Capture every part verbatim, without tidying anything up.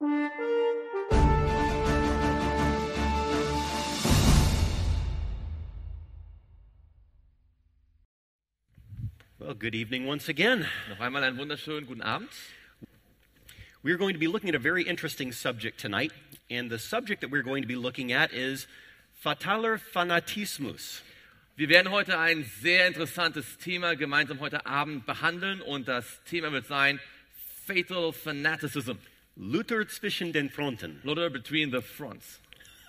Well, good evening once again. Noch einmal einen wunderschönen guten Abend. We're going to be looking at a very interesting subject tonight, and the subject that we're going to be looking at is fataler Fanatismus. Wir werden heute ein sehr interessantes Thema gemeinsam heute Abend behandeln und das Thema wird sein Fatal Fanaticism. Luther zwischen den Fronten. Luther between the fronts.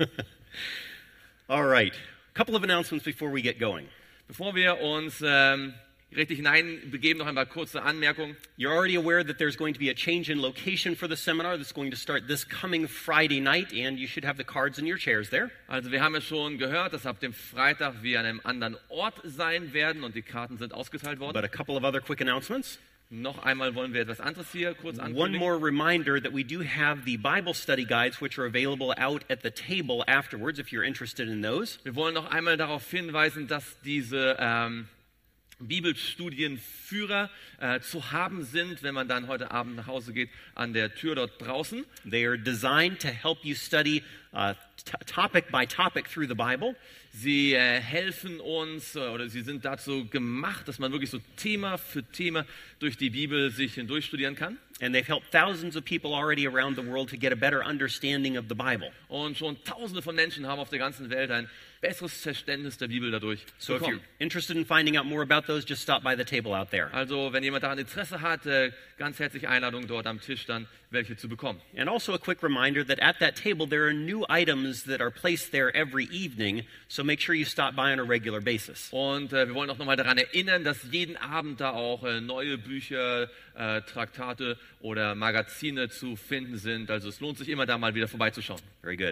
All right. A couple of announcements before we get going. Bevor wir uns ähm, richtig hineinbegeben, noch ein paar kurze Anmerkungen. You're already aware that there's going to be a change in location for the seminar that's going to start this coming Friday night, and you should have the cards in your chairs there. Also wir haben ja schon gehört, dass ab dem Freitag wir an einem anderen Ort sein werden und die Karten sind ausgeteilt worden. But a couple of other quick announcements. Noch einmal wollen wir etwas anderes hier kurz One ankündigen. more reminder that we do have the Bible study guides, which are available out at the table afterwards, if you're interested in those. Wir wollen noch einmal darauf hinweisen, dass diese ähm, Bibelstudienführer äh, zu haben sind, wenn man dann heute Abend nach Hause geht, an der Tür dort draußen. They are designed to help you study uh, t- topic by topic through the Bible. Sie äh, helfen uns äh, oder sie sind dazu gemacht, dass man wirklich so Thema für Thema durch die Bibel sich hindurchstudieren kann. And they've helped thousands of people already around the world to get a better understanding of the Bible. Und schon Tausende von Menschen haben auf der ganzen Welt ein besseres Verständnis der Bibel dadurch So if bekommen. you're interested in finding out more about those, just stop by the table out there. Also wenn jemand daran Interesse hat, äh, ganz herzliche Einladung dort am Tisch dann welche zu bekommen. And also a quick reminder that at that table there are new items that are placed there every evening, so make sure you stop by on a regular basis. Und äh, wir wollen auch nochmal daran erinnern, dass jeden Abend da auch äh, neue Bücher, äh, Traktate oder Magazine zu finden sind. Also es lohnt sich immer, da mal wieder vorbeizuschauen. Very good.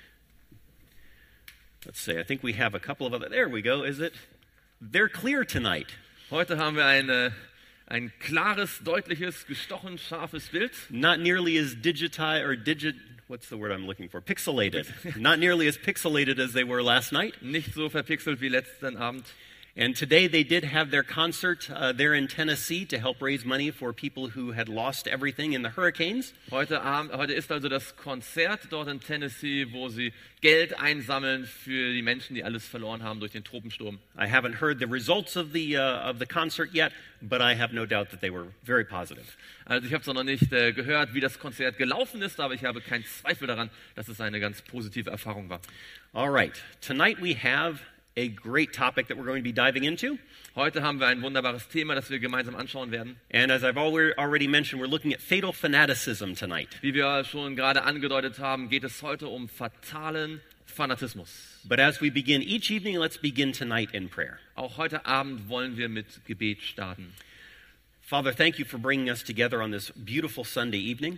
Let's see, I think we have a couple of other, there we go, is it? They're clear tonight. Heute haben wir eine, ein klares, deutliches, gestochen, scharfes Bild. Not nearly as digiti or digit, what's the word I'm looking for? Pixelated. Not nearly as pixelated as they were last night. Nicht so verpixelt wie letzten Abend. And today they did have their concert uh, there in Tennessee to help raise money for people who had lost everything in the hurricanes. Heute, Abend, heute ist also das Konzert dort in Tennessee, wo sie Geld einsammeln für die Menschen, die alles verloren haben durch den Tropensturm. I haven't heard the results of the uh, of the concert yet, but I have no doubt that they were very positive. Also ich habe zwar noch nicht äh, gehört, wie das Konzert gelaufen ist, aber ich habe keinen Zweifel daran, dass es eine ganz positive Erfahrung war. All right, tonight we have a great topic that we're going to be diving into. Heute haben wir ein wunderbares Thema, das wir gemeinsam anschauen werden. And as I've alre- already mentioned, we're looking at fatal fanaticism tonight. Wie wir schon gerade angedeutet haben, geht es heute um fatalen Fanatismus. But as we begin each evening, let's begin tonight in prayer. Auch heute Abend wollen wir mit Gebet starten. Father, thank you for bringing us together on this beautiful Sunday evening.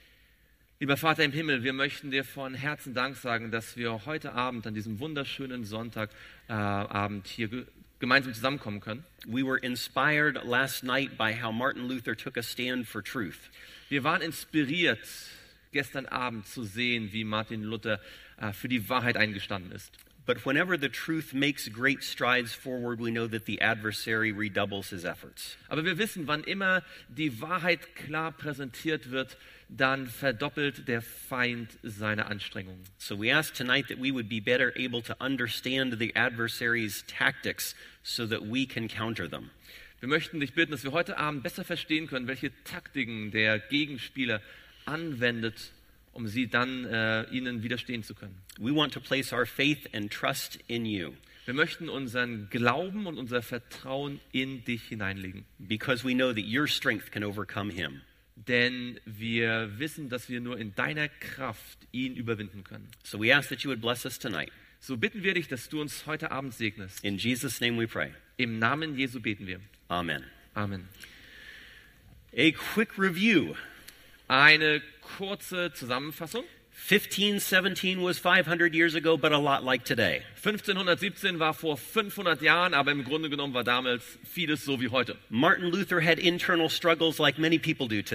Lieber Vater im Himmel, wir möchten dir von Herzen Dank sagen, dass wir heute Abend, an diesem wunderschönen Sonntagabend äh, hier ge- gemeinsam zusammenkommen können. We were inspired last night by how Martin Luther took a stand for truth. Wir waren inspiriert, gestern Abend zu sehen, wie Martin Luther äh, für die Wahrheit eingestanden ist. But whenever the truth makes great strides forward, we know that the adversary redoubles his efforts. Aber wir wissen, wann immer die Wahrheit klar präsentiert wird, dann verdoppelt der Feind seine Anstrengungen. So we ask tonight that we would be better able to understand the adversary's tactics so that we can counter them. Wir möchten dich bitten, dass wir heute Abend besser verstehen können, welche Taktiken der Gegenspieler anwendet, um sie dann äh, ihnen widerstehen zu können. We want to place our faith and trust in you Wir möchten unseren Glauben und unser Vertrauen in dich hineinlegen. because we know that your strength can overcome him. Denn wir wissen, dass wir nur in deiner Kraft ihn überwinden können. So we ask that you would bless us tonight. So bitten wir dich, dass du uns heute Abend segnest. In Jesus' name we pray. Im Namen Jesu beten wir. Amen. Amen. A quick review. Eine kurze Zusammenfassung. fifteen seventeen was five hundred years ago, but a lot like today. fünfzehnhundertsiebzehn war vor fünfhundert Jahren, aber im Grunde genommen war damals vieles so wie heute. Martin Luther had internal struggles like many people do today.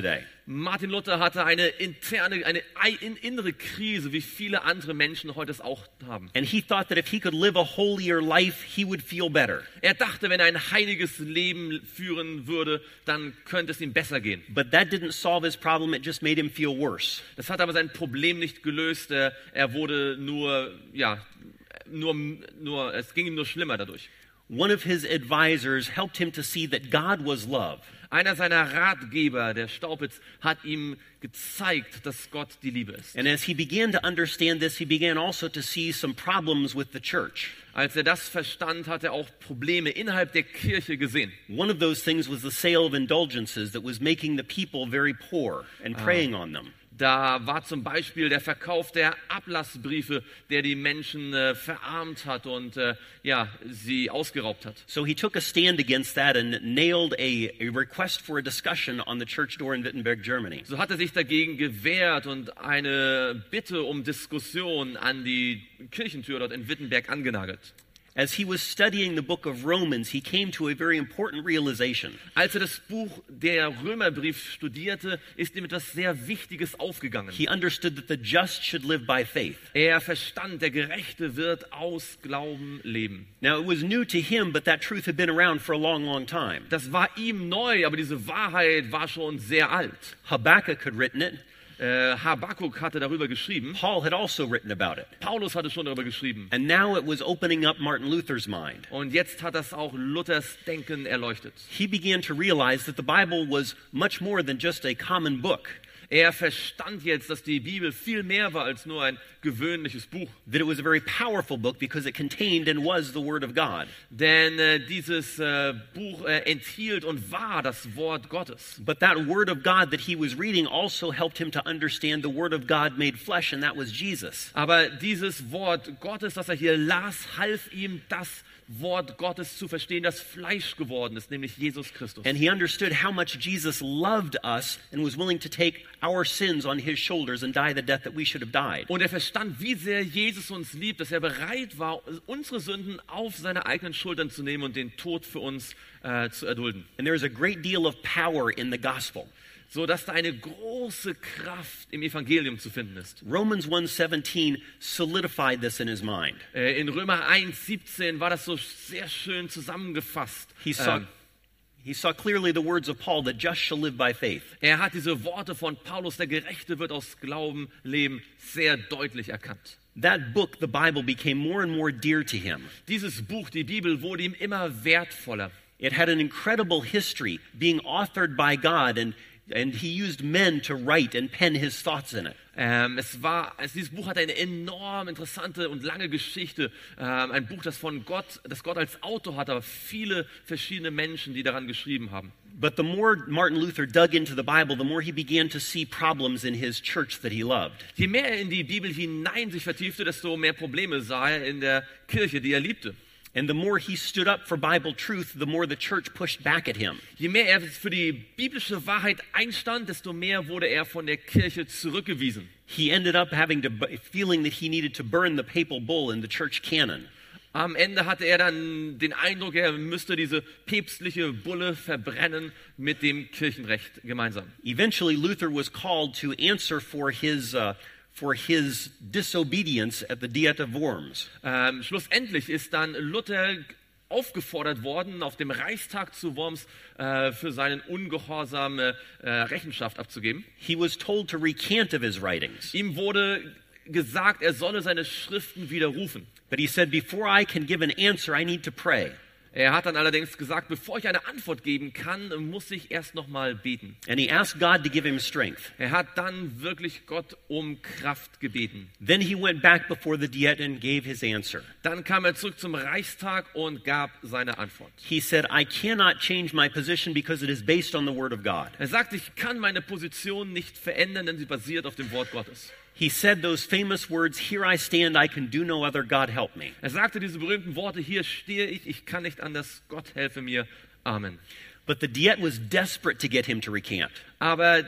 Martin Luther hatte eine interne, eine innere Krise, wie viele andere Menschen heute es auch haben. And he thought that if he could live a holier life, he would feel better. Er dachte, wenn er ein heiliges Leben führen würde, dann könnte es ihm besser gehen. But that didn't solve his problem, it just made him feel worse. Das hat aber sein Problem nicht gelöst. Er, er wurde nur, ja, nur, nur, es ging ihm nur schlimmer dadurch. One of his advisors helped him to see that God was love. Einer seiner Ratgeber, der Staupitz, hat ihm gezeigt, dass Gott die Liebe ist. And as he began to understand this, he began also to see some problems with the church. Als er das verstand, hat er auch Probleme innerhalb der Kirche gesehen. One of those things was the sale of indulgences that was making the people very poor and preying on them. Da war zum Beispiel der Verkauf der Ablassbriefe, der die Menschen äh, verarmt hat und äh, ja, sie ausgeraubt hat. So he took a stand against that and nailed a, a request for a discussion on the church door in Wittenberg, Germany. So hat er sich dagegen gewehrt und eine Bitte um Diskussion an die Kirchentür dort in Wittenberg angenagelt. As he was studying the book of Romans, he came to a very important realization. Als er das Buch der Römerbrief studierte, ist ihm etwas sehr Wichtiges aufgegangen. He understood that the just should live by faith. Er verstand, der Gerechte wird aus Glauben leben. Now it was new to him, but that truth had been around for a long, long time. Das war ihm neu, aber diese Wahrheit war schon sehr alt. Habakkuk had written it. Äh, Habakkuk hatte darüber geschrieben. Paul had also written about it. Paulus hatte schon darüber geschrieben. And now it was opening up Martin Luther's mind. Und jetzt hat das auch Luthers Denken erleuchtet. He began to realize that the Bible was much more than just a common book. Er verstand jetzt, dass die Bibel viel mehr war als nur ein gewöhnliches Buch. That it was a very powerful book because it contained and was the Word of God. Denn äh, dieses äh, Buch äh, enthielt und war das Wort Gottes. But that Word of God that he was reading also helped him to understand the Word of God made flesh, and that was Jesus. Aber dieses Wort Gottes, das er hier las, half ihm das Wort Gottes zu verstehen, das Fleisch geworden ist, nämlich Jesus Christus. And he understood how much Jesus loved us and was willing to take our sins on his shoulders and die the death that we should have died. Und er verstand, wie sehr Jesus uns liebt, dass er bereit war, unsere Sünden auf seine eigenen Schultern zu nehmen und den Tod für uns äh, zu erdulden. And there is a great deal of power in the gospel. So dass da eine große Kraft im Evangelium zu finden ist. Romans one seventeen solidified this in his mind. Äh, in Römer eins siebzehn war das so sehr schön zusammengefasst. He saw, Ähm, he saw clearly the words of Paul, the just shall live by faith. er hat diese Worte von Paulus, der Gerechte wird aus Glauben leben, sehr deutlich erkannt. That book, the Bible, became more and more dear to him. Dieses Buch, die Bibel, wurde ihm immer wertvoller. It had an incredible history, being authored by God, and And he used men to write and pen his thoughts in it. Ähm, es war, also dieses Buch hat eine enorm interessante und lange Geschichte. Ähm, ein Buch, das von Gott, das Gott als Autor hat, aber viele verschiedene Menschen, die daran geschrieben haben. But the more Martin Luther dug into the Bible, the more he began to see problems in his church that he loved. Je mehr er in die Bibel hinein sich vertiefte, desto mehr Probleme sah er in der Kirche, die er liebte. And the more he stood up for Bible truth, the more the church pushed back at him. Je mehr er für die biblische Wahrheit einstand, desto mehr wurde er von der Kirche zurückgewiesen. He ended up having to, feeling that he needed to burn the papal bull in the church canon. Am Ende hatte er dann den Eindruck, er müsste diese päpstliche Bulle verbrennen mit dem Kirchenrecht gemeinsam. Eventually, Luther was called to answer for his uh, for his disobedience at the Diet of Worms. Ähm, schlussendlich ist dann Luther aufgefordert worden, auf dem Reichstag zu Worms äh, für seinen Ungehorsam äh, Rechenschaft abzugeben. He was told to recant of his writings. Ihm wurde gesagt, er solle seine Schriften widerrufen. But he said, before I can give an answer, I need to pray. Er hat dann allerdings gesagt, bevor ich eine Antwort geben kann, muss ich erst noch mal beten. And he asked God to give him strength. Er hat dann wirklich Gott um Kraft gebeten. Then he went back before the Diet and gave his answer. Dann kam er zurück zum Reichstag und gab seine Antwort. He said, I cannot change my position because it is based on the Word of God. Er sagt, ich kann meine Position nicht verändern, denn sie basiert auf dem Wort Gottes. He said those famous words, here I stand, I can do no other, God help me. Er sagte diese berühmten Worte, hier stehe ich, ich kann nicht anders, Gott helfe mir. Amen. But the Diet was desperate to get him to recant. Aber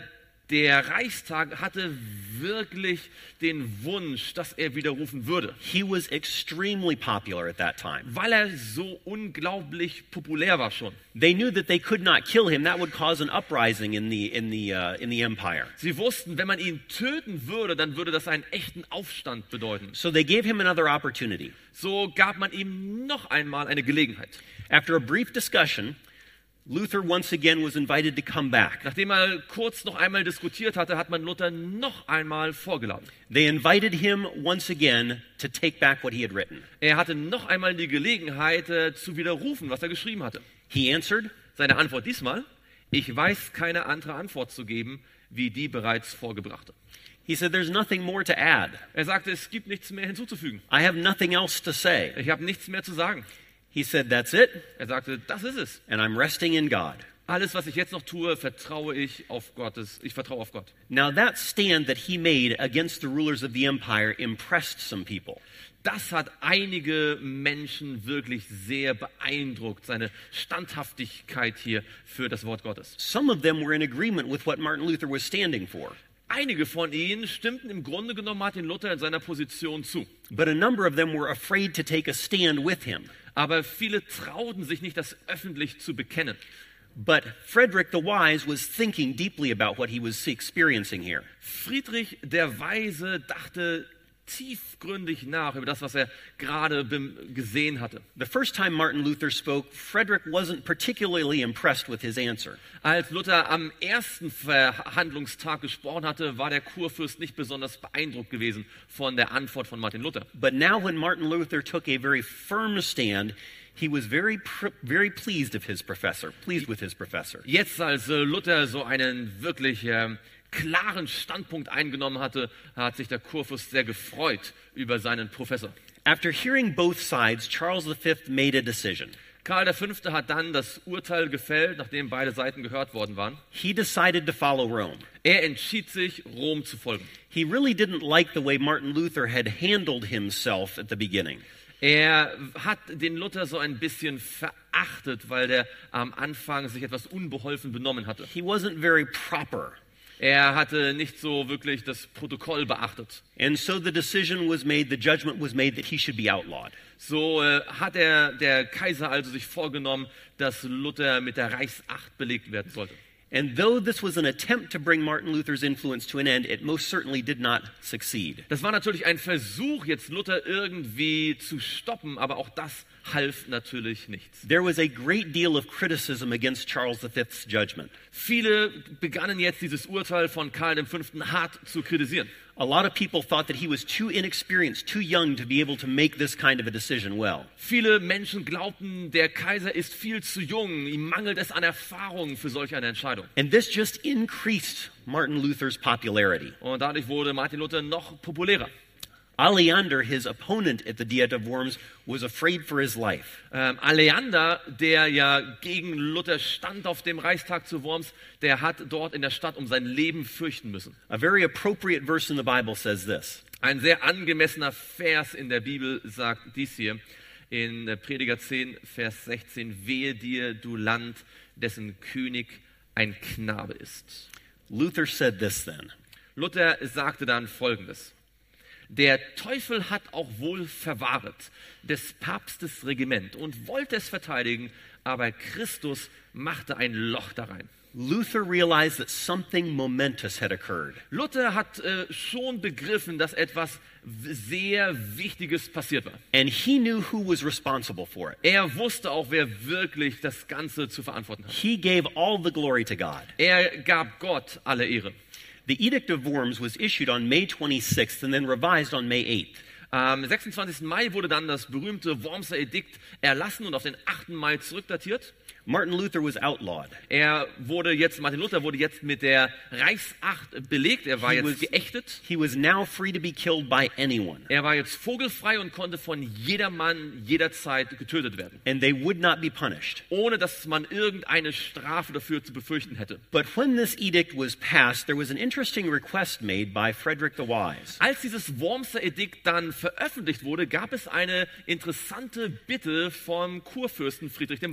Der Reichstag hatte wirklich den Wunsch, dass er widerrufen würde, He was extremely popular at that time. weil er so unglaublich populär war schon. They knew that they could not kill him. That would cause an uprising in the in the uh, in the empire. Sie wussten, wenn man ihn töten würde, dann würde das einen echten Aufstand bedeuten. So they gave him another opportunity. So gab man ihm noch einmal eine Gelegenheit. After a brief discussion, Luther once again was invited to come back. Nachdem er kurz noch einmal diskutiert hatte, hat man Luther noch einmal vorgeladen. They invited him once again to take back what he had written. Er hatte noch einmal die Gelegenheit äh, zu widerrufen, was er geschrieben hatte. He answered, Seine Antwort diesmal: Ich weiß keine andere Antwort zu geben, wie die bereits vorgebrachte. he said, there's nothing more to add. Er sagte, es gibt nichts mehr hinzuzufügen. I have nothing else to say. Ich habe nichts mehr zu sagen. He said, that's it, Er sagte, das ist es. and I'm resting in God. Alles, was ich jetzt noch tue, vertraue ich auf Gottes. Ich vertraue auf Gott. Now that stand that he made against the rulers of the empire impressed some people. Das hat einige Menschen wirklich sehr beeindruckt, seine Standhaftigkeit hier für das Wort Gottes. Some of them were in agreement with what Martin Luther was standing for, Einige von ihnen stimmten im Grunde genommen Martin Luther in seiner Position zu. but a number of them were afraid to take a stand with him. Aber viele trauten sich nicht, das öffentlich zu bekennen. But Frederick the Wise was thinking deeply about what he was experiencing here. Friedrich der Weise dachte tiefgründig nach über das, was er gerade bem- gesehen hatte. The first time Martin Luther spoke, Frederick wasn't particularly impressed with his answer. Als Luther am ersten Verhandlungstag gesprochen hatte, war der Kurfürst nicht besonders beeindruckt gewesen von der Antwort von Martin Luther. But now when Martin Luther took a very firm stand, he was very pr- very pleased of his professor, pleased with his professor. Jetzt, als äh, Luther so einen wirklich ähm, klaren Standpunkt eingenommen hatte, hat sich der Kurfürst sehr gefreut über seinen Professor. After hearing both sides, Charles the Fifth made a decision. Karl der Fünfte hat dann das Urteil gefällt, nachdem beide Seiten gehört worden waren. He decided to follow Rome. Er entschied sich, Rom zu folgen. He really didn't like the way Martin Luther had handled himself at the beginning. Er hat den Luther so ein bisschen verachtet, weil der am Anfang sich etwas unbeholfen benommen hatte. He wasn't very proper. Er hatte nicht so wirklich das Protokoll beachtet. And so the decision was made, the judgment was made that he should be outlawed. So äh, hat er, der Kaiser also sich vorgenommen, dass Luther mit der Reichsacht belegt werden sollte. And though this was an attempt to bring Martin Luther's influence to an end, it most certainly did not succeed. Das war natürlich ein Versuch, jetzt Luther irgendwie zu stoppen, aber auch das half natürlich nichts. There was a great deal of criticism against Charles the Fifth's judgment. Viele begannen jetzt dieses Urteil von Karl der Fünfte hart zu kritisieren. A lot of people thought that he was too inexperienced, too young to be able to make this kind of a decision well. Viele Menschen glaubten, der Kaiser ist viel zu jung, ihm mangelt es an Erfahrung für solch eine Entscheidung. And this just increased Martin Luther's popularity. Und dadurch wurde Martin Luther noch populärer. Aleander, his opponent at the Diet of Worms, was afraid for his life. Ähm, Aleander, der ja gegen Luther stand auf dem Reichstag zu Worms, der hat dort in der Stadt um sein Leben fürchten müssen. A very appropriate verse in the Bible says this. Ein sehr angemessener Vers in der Bibel sagt dies hier, in Prediger zehn, Vers sechzehn, wehe dir, du Land, dessen König ein Knabe ist. Luther said this then. Luther sagte dann Folgendes. Der Teufel hat auch wohl verwahret des Papstes Regiment und wollte es verteidigen, aber Christus machte ein Loch darein. Luther realized that something momentous had occurred. Luther hat äh, schon begriffen, dass etwas sehr Wichtiges passiert war. And he knew who was responsible for it. Er wusste auch, wer wirklich das Ganze zu verantworten hat. He gave all the glory to God. Er gab Gott alle Ehre. The Edict of Worms was issued on May twenty-sixth and then revised on May eighth. Am sechsundzwanzigsten Mai wurde dann das berühmte Wormser Edikt erlassen und auf den achten Mai zurückdatiert. Martin Luther was outlawed. Er wurde jetzt, Martin Luther wurde jetzt mit der Reichsacht belegt. Er war He jetzt was- geächtet. He was now free to be killed by anyone, Er war jetzt vogelfrei und konnte von jedermann jederzeit getötet werden, and they would not be punished. ohne dass man irgendeine Strafe dafür zu befürchten hätte. But when this edict was passed, there was an interesting request made by Frederick the Wise. Als dieses Wormser Edikt dann veröffentlicht wurde, gab es eine interessante Bitte vom Kurfürsten Friedrich dem Weisen.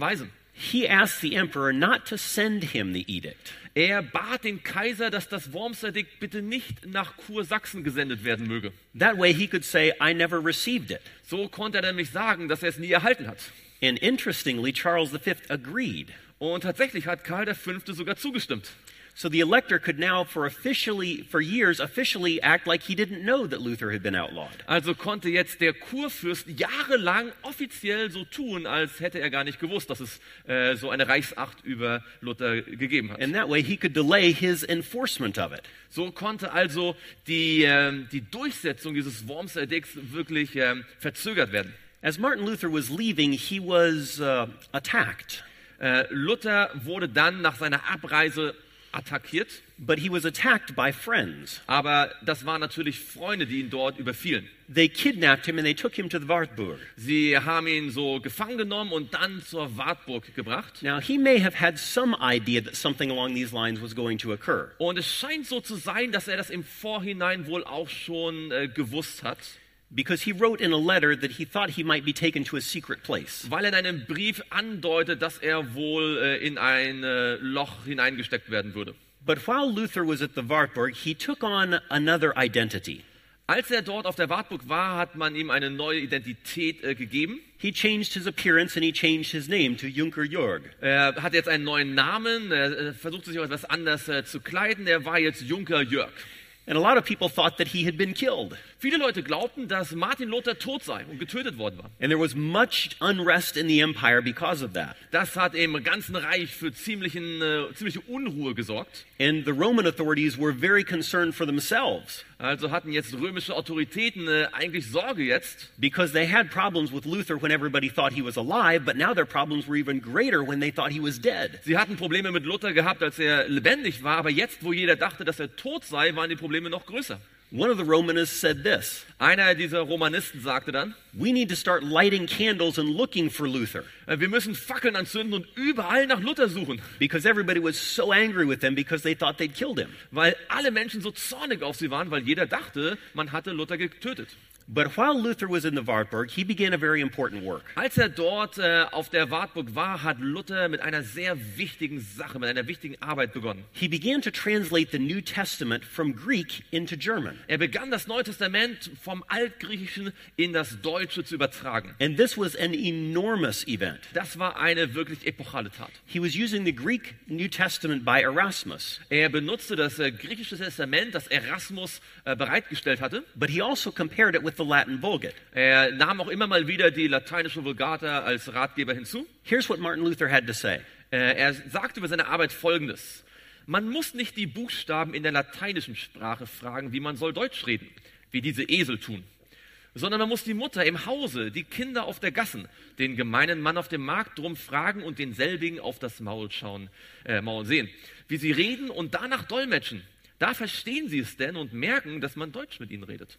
he asked the emperor not to send him the edict. Er bat den Kaiser, dass das Wormser-Edikt bitte nicht nach Kursachsen gesendet werden möge. That way he could say, I never received it. So konnte er nämlich sagen, dass er es nie erhalten hat. And interestingly, Charles the Fifth agreed. Und tatsächlich hat Karl der Fünfte sogar zugestimmt. So the elector could now for officially for years officially act like he didn't know that Luther had been outlawed. Also konnte jetzt der Kurfürst jahrelang offiziell so tun, als hätte er gar nicht gewusst, dass es äh, so eine Reichsacht über Luther gegeben hat. And that way he could delay his enforcement of it. So konnte also die, äh, die Durchsetzung dieses Wormser-Edikts wirklich äh, verzögert werden. As Martin Luther was leaving, he was uh, attacked. Äh, Luther wurde dann nach seiner Abreise attackiert. But he was attacked by friends. Aber das waren natürlich Freunde, die ihn dort überfielen. They kidnapped him and they took him to the Wartburg. Sie haben ihn so gefangen genommen und dann zur Wartburg gebracht. Now, he may have had some idea that something along these lines was going to occur. Und es scheint so zu sein, dass er das im Vorhinein wohl auch schon äh, gewusst hat. Because he wrote in a letter that he thought he might be taken to a secret place. Weil er in einem Brief andeutet, dass er wohl äh, in ein äh, Loch hineingesteckt werden würde. But while Luther was at the Wartburg, he took on another identity. Als er dort auf der Wartburg war, hat man ihm eine neue Identität äh, gegeben. He changed his appearance and he changed his name to Junker Jörg. Er hat jetzt einen neuen Namen, er versucht sich auch etwas anders äh, zu kleiden. Er war jetzt Junker Jörg. And a lot of people thought that he had been killed. Viele Leute glaubten, dass Martin Luther tot sei und getötet worden war. And there was much unrest in the empire because of that. Das hat im ganzen Reich für ziemlichen, äh, ziemliche Unruhe gesorgt. And the Roman authorities were very concerned for themselves. Also hatten jetzt römische Autoritäten äh, eigentlich Sorge jetzt. Because they had problems with Luther when everybody thought he was alive, but now their problems were even greater when they thought he was dead. Sie hatten Probleme mit Luther gehabt, als er lebendig war, aber jetzt, wo jeder dachte, dass er tot sei, waren die Probleme noch größer. One of the Romanists said this. Einer dieser Romanisten sagte dann, We need to start lighting candles and looking for Luther. wir müssen Fackeln anzünden und überall nach Luther suchen. Because everybody was so angry with them because they thought they'd killed him. Weil alle Menschen so zornig auf sie waren, weil jeder dachte, man hatte Luther getötet. But while Luther was in the Wartburg, he began a very important work. Als er dort äh, auf der Wartburg war, hat Luther mit einer sehr wichtigen Sache, mit einer wichtigen Arbeit begonnen. He began to translate the New Testament from Greek into German. Er begann das Neue Testament vom Altgriechischen in das Deutsche zu übertragen. And this was an enormous event. Das war eine wirklich epochale Tat. He was using the Greek New Testament by Erasmus. Er benutzte das äh, griechische Testament, das Erasmus äh, bereitgestellt hatte. But he also compared it with the Latin Vulgate. Er nahm auch immer mal wieder die lateinische Vulgata als Ratgeber hinzu. Here's what Martin Luther had to say. Äh, er sagte über seine Arbeit Folgendes. Man muss nicht die Buchstaben in der lateinischen Sprache fragen, wie man soll Deutsch reden, wie diese Esel tun. Sondern man muss die Mutter im Hause, die Kinder auf der Gassen, den gemeinen Mann auf dem Markt drum fragen und denselbigen auf das Maul schauen, äh, Maul sehen, wie sie reden und danach dolmetschen. Da verstehen sie es denn und merken, dass man Deutsch mit ihnen redet.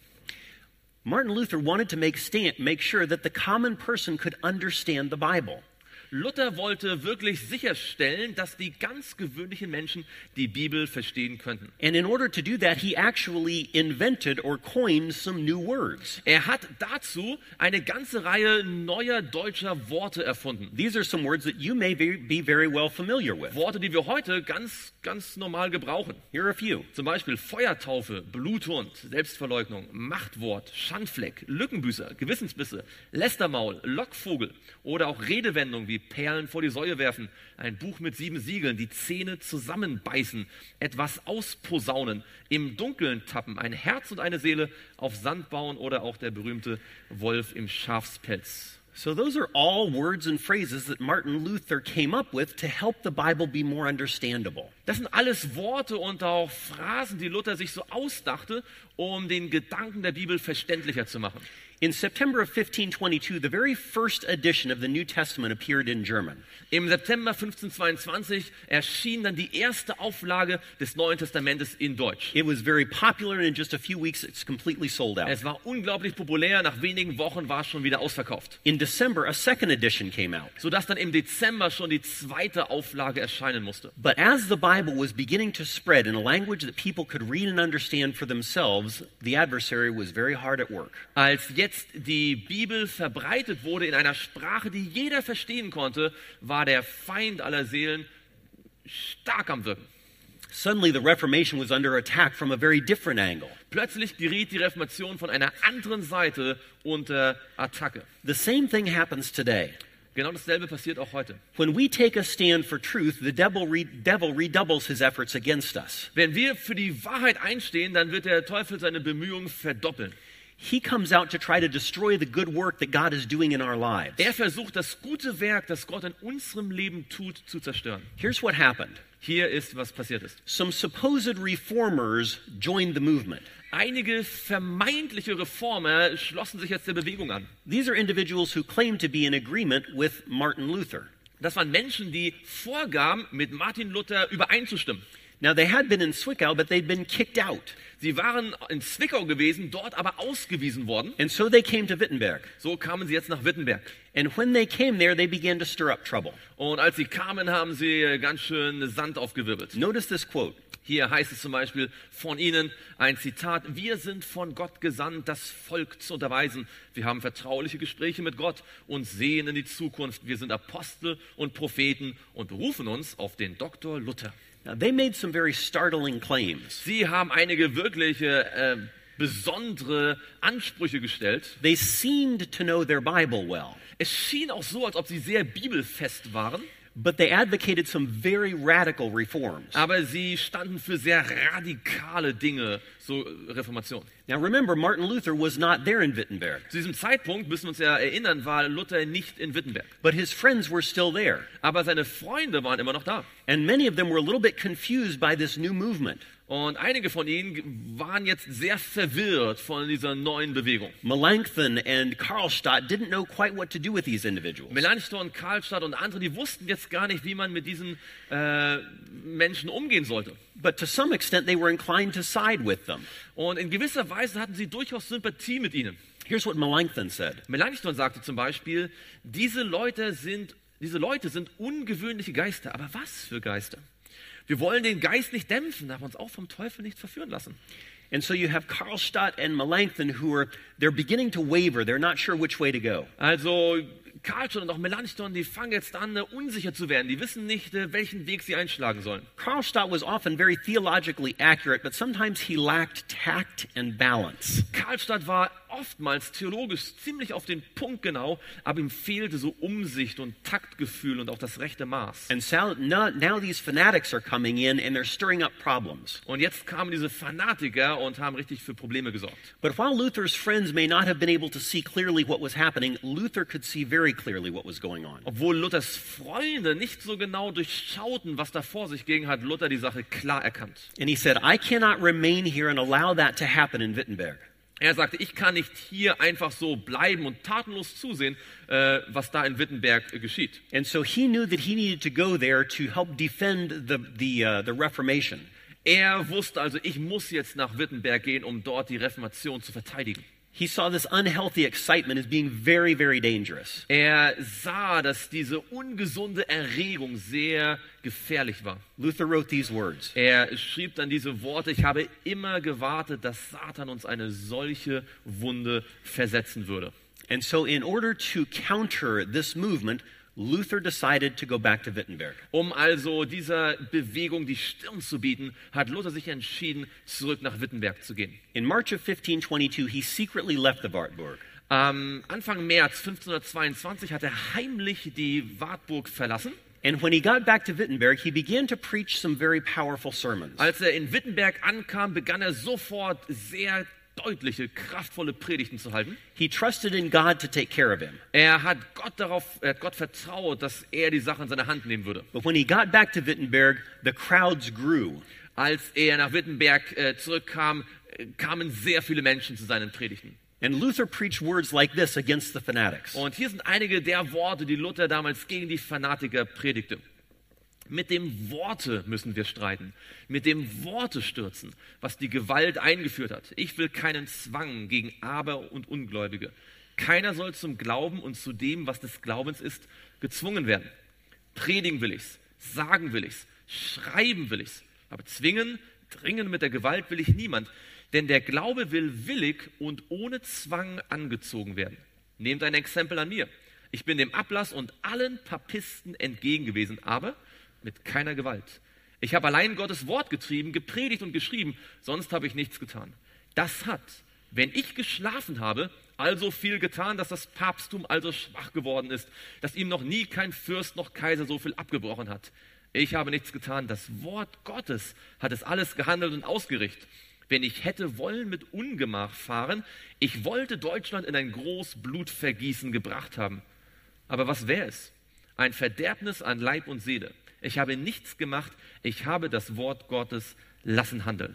Martin Luther wanted to make, stand, make sure that the common person could understand the Bible. Luther wollte wirklich sicherstellen, dass die ganz gewöhnlichen Menschen die Bibel verstehen könnten. And in order to do that, he actually invented or coined some new words. Er hat dazu eine ganze Reihe neuer deutscher Worte erfunden. These are some words that you may be, be very well familiar with. Worte, die wir heute ganz, ganz normal gebrauchen. Here are a few. Zum Beispiel Feuertaufe, Bluthund, Selbstverleugnung, Machtwort, Schandfleck, Lückenbüßer, Gewissensbisse, Lästermaul, Lockvogel oder auch Redewendungen wie Perlen vor die Säue werfen, ein Buch mit sieben Siegeln, die Zähne zusammenbeißen, etwas ausposaunen, im Dunkeln tappen, ein Herz und eine Seele auf Sand bauen oder auch der berühmte Wolf im Schafspelz. So those are all words and phrases that Martin Luther came up with to help the Bible be more understandable. Das sind alles Worte und auch Phrasen, die Luther sich so ausdachte, um den Gedanken der Bibel verständlicher zu machen. In September of fifteen twenty-two, the very first edition of the New Testament appeared in German. Im September fünfzehnhundertzweiundzwanzig erschien dann die erste Auflage des Neuen Testamentes in Deutsch. It was very popular, and in just a few weeks it's completely sold out. Es war unglaublich populär, nach wenigen Wochen war es schon wieder ausverkauft. In December, a second edition came out. Sodass dann im Dezember schon die zweite Auflage erscheinen musste. But as the Bible was beginning to spread in a language that people could read and understand for themselves, shelves, the adversary was very hard at work. Als jetzt die Bibel verbreitet wurde in einer Sprache, die jeder verstehen konnte, war der Feind aller Seelen stark am Wirken. Suddenly, the Reformation was under attack from a very different angle. Plötzlich geriet die Reformation von einer anderen Seite unter Attacke. The same thing happens today. Genau dasselbe passiert auch heute. When we take a stand for truth, the devil, re- devil redoubles his efforts against us. Wenn wir für die Wahrheit einstehen, dann wird der Teufel seine Bemühungen verdoppeln. He comes out to try to destroy the good work that God is doing in our lives. Er versucht, das gute Werk, das Gott in unserem Leben tut, zu zerstören. Here's what happened. Hier ist, was passiert ist. Some supposed reformers joined the movement. Einige vermeintliche Reformer schlossen sich jetzt der Bewegung an. These are individuals who claim to be in agreement with Martin Luther. Das waren Menschen, die vorgaben, mit Martin Luther übereinzustimmen. Now, they had been in Zwickau, but they'd been kicked out. Sie waren in Zwickau gewesen, dort aber ausgewiesen worden. And so they came to Wittenberg. So kamen sie jetzt nach Wittenberg. And when they came there, they began to stir up trouble. Und als sie kamen, haben sie ganz schön Sand aufgewirbelt. Notice this quote. Hier heißt es zum Beispiel von ihnen ein Zitat: Wir sind von Gott gesandt, das Volk zu unterweisen. Wir haben vertrauliche Gespräche mit Gott und sehen in die Zukunft. Wir sind Apostel und Propheten und berufen uns auf den Doktor Luther. Now, they made some very startling claims. Sie haben einige wirkliche äh, besondere Ansprüche gestellt. They seemed to know their Bible well, Es schien auch so, als ob sie sehr bibelfest waren, but they advocated some very radical reforms. aber sie standen für sehr radikale Dinge, so Reformation. Now, remember, Martin Luther was not there in Wittenberg, Zu diesem Zeitpunkt, müssen wir uns ja erinnern, war Luther nicht in Wittenberg. but his friends were still there. Aber seine Freunde waren immer noch da. And many of them were a little bit confused by this new movement. Und einige von ihnen waren jetzt sehr verwirrt von dieser neuen Bewegung. Melanchthon and Karlstadt didn't know quite what to do with these individuals. Melanchthon, Karlstadt und andere, die wussten jetzt gar nicht, wie man mit diesen äh, Menschen umgehen sollte. But to some extent, they were inclined to side with them. Und in gewisser Weise hatten sie durchaus Sympathie mit ihnen. Here's what Melanchthon said. Melanchthon sagte zum Beispiel, diese Leute sind, diese Leute sind ungewöhnliche Geister. Aber was für Geister? Wir wollen den Geist nicht dämpfen, aber uns auch vom Teufel nicht verführen lassen. And so you have Karlstadt and Melanchthon who are, they're beginning to waver. They're not sure which way to go. Also Karlstadt und auch Melanchthon, die fangen jetzt an, unsicher zu werden. Die wissen nicht, welchen Weg sie einschlagen sollen. Karlstadt was often very theologically accurate, but sometimes he lacked tact and balance. Karlstadt war oftmals theologisch ziemlich auf den Punkt genau, aber ihm fehlte so Umsicht und Taktgefühl und auch das rechte Maß. And so now, now these fanatics are coming in and they're stirring up problems. Und jetzt kamen diese Fanatiker und haben richtig für Probleme gesorgt. But while Luther's friends may not have been able to see clearly what was happening, Luther could see very clearly what was going on. Obwohl Luthers Freunde nicht so genau durchschauten, was da vor sich ging, hat Luther die Sache klar erkannt. And he said, I cannot remain here and allow that to happen in Wittenberg. Er sagte, ich kann nicht hier einfach so bleiben und tatenlos zusehen, äh, was da in Wittenberg äh, geschieht. And so he knew that he needed to go there to help defend the, the, uh, the Reformation. Er wusste also, ich muss jetzt nach Wittenberg gehen, um dort die Reformation zu verteidigen. He saw this unhealthy excitement as being very, very dangerous. Er sah, dass diese ungesunde Erregung sehr gefährlich war. Luther wrote these words. Er schrieb dann diese Worte: Ich habe immer gewartet, dass Satan uns eine solche Wunde versetzen würde. And so in order to counter this movement, Luther decided to go back to Wittenberg. Um also dieser Bewegung die Stirn zu bieten, hat Luther sich entschieden, zurück nach Wittenberg zu gehen. In March of fifteen twenty-two, he secretly left the Wartburg. Am Anfang März fünfzehnhundertzweiundzwanzig hat er heimlich die Wartburg verlassen. And when he got back to Wittenberg, he began to preach some very powerful sermons. Als er in Wittenberg ankam, begann er sofort sehr deutliche, kraftvolle Predigten zu halten. He trusted in God to take care of him. Er hat Gott darauf, er hat Gott vertraut, dass er die Sache in seine Hand nehmen würde. But when he got back to Wittenberg, the crowds grew. Als er nach Wittenberg äh, zurückkam, äh, kamen sehr viele Menschen zu seinen Predigten. And Luther preached words like this against the fanatics. Und hier sind einige der Worte, die Luther damals gegen die Fanatiker predigte. Mit dem Worte müssen wir streiten, mit dem Worte stürzen, was die Gewalt eingeführt hat. Ich will keinen Zwang gegen Aber und Ungläubige. Keiner soll zum Glauben und zu dem, was des Glaubens ist, gezwungen werden. Predigen will ich's, sagen will ich's, schreiben will ich's, aber zwingen, dringen mit der Gewalt will ich niemand. Denn der Glaube will willig und ohne Zwang angezogen werden. Nehmt ein Exempel an mir. Ich bin dem Ablass und allen Papisten entgegen gewesen, aber mit keiner Gewalt. Ich habe allein Gottes Wort getrieben, gepredigt und geschrieben, sonst habe ich nichts getan. Das hat, wenn ich geschlafen habe, also viel getan, dass das Papsttum also schwach geworden ist, dass ihm noch nie kein Fürst noch Kaiser so viel abgebrochen hat. Ich habe nichts getan, das Wort Gottes hat es alles gehandelt und ausgerichtet. Wenn ich hätte wollen mit Ungemach fahren, ich wollte Deutschland in ein groß Blutvergießen gebracht haben. Aber was wäre es? Ein Verderbnis an Leib und Seele. Ich habe nichts gemacht, ich habe das Wort Gottes lassen handeln.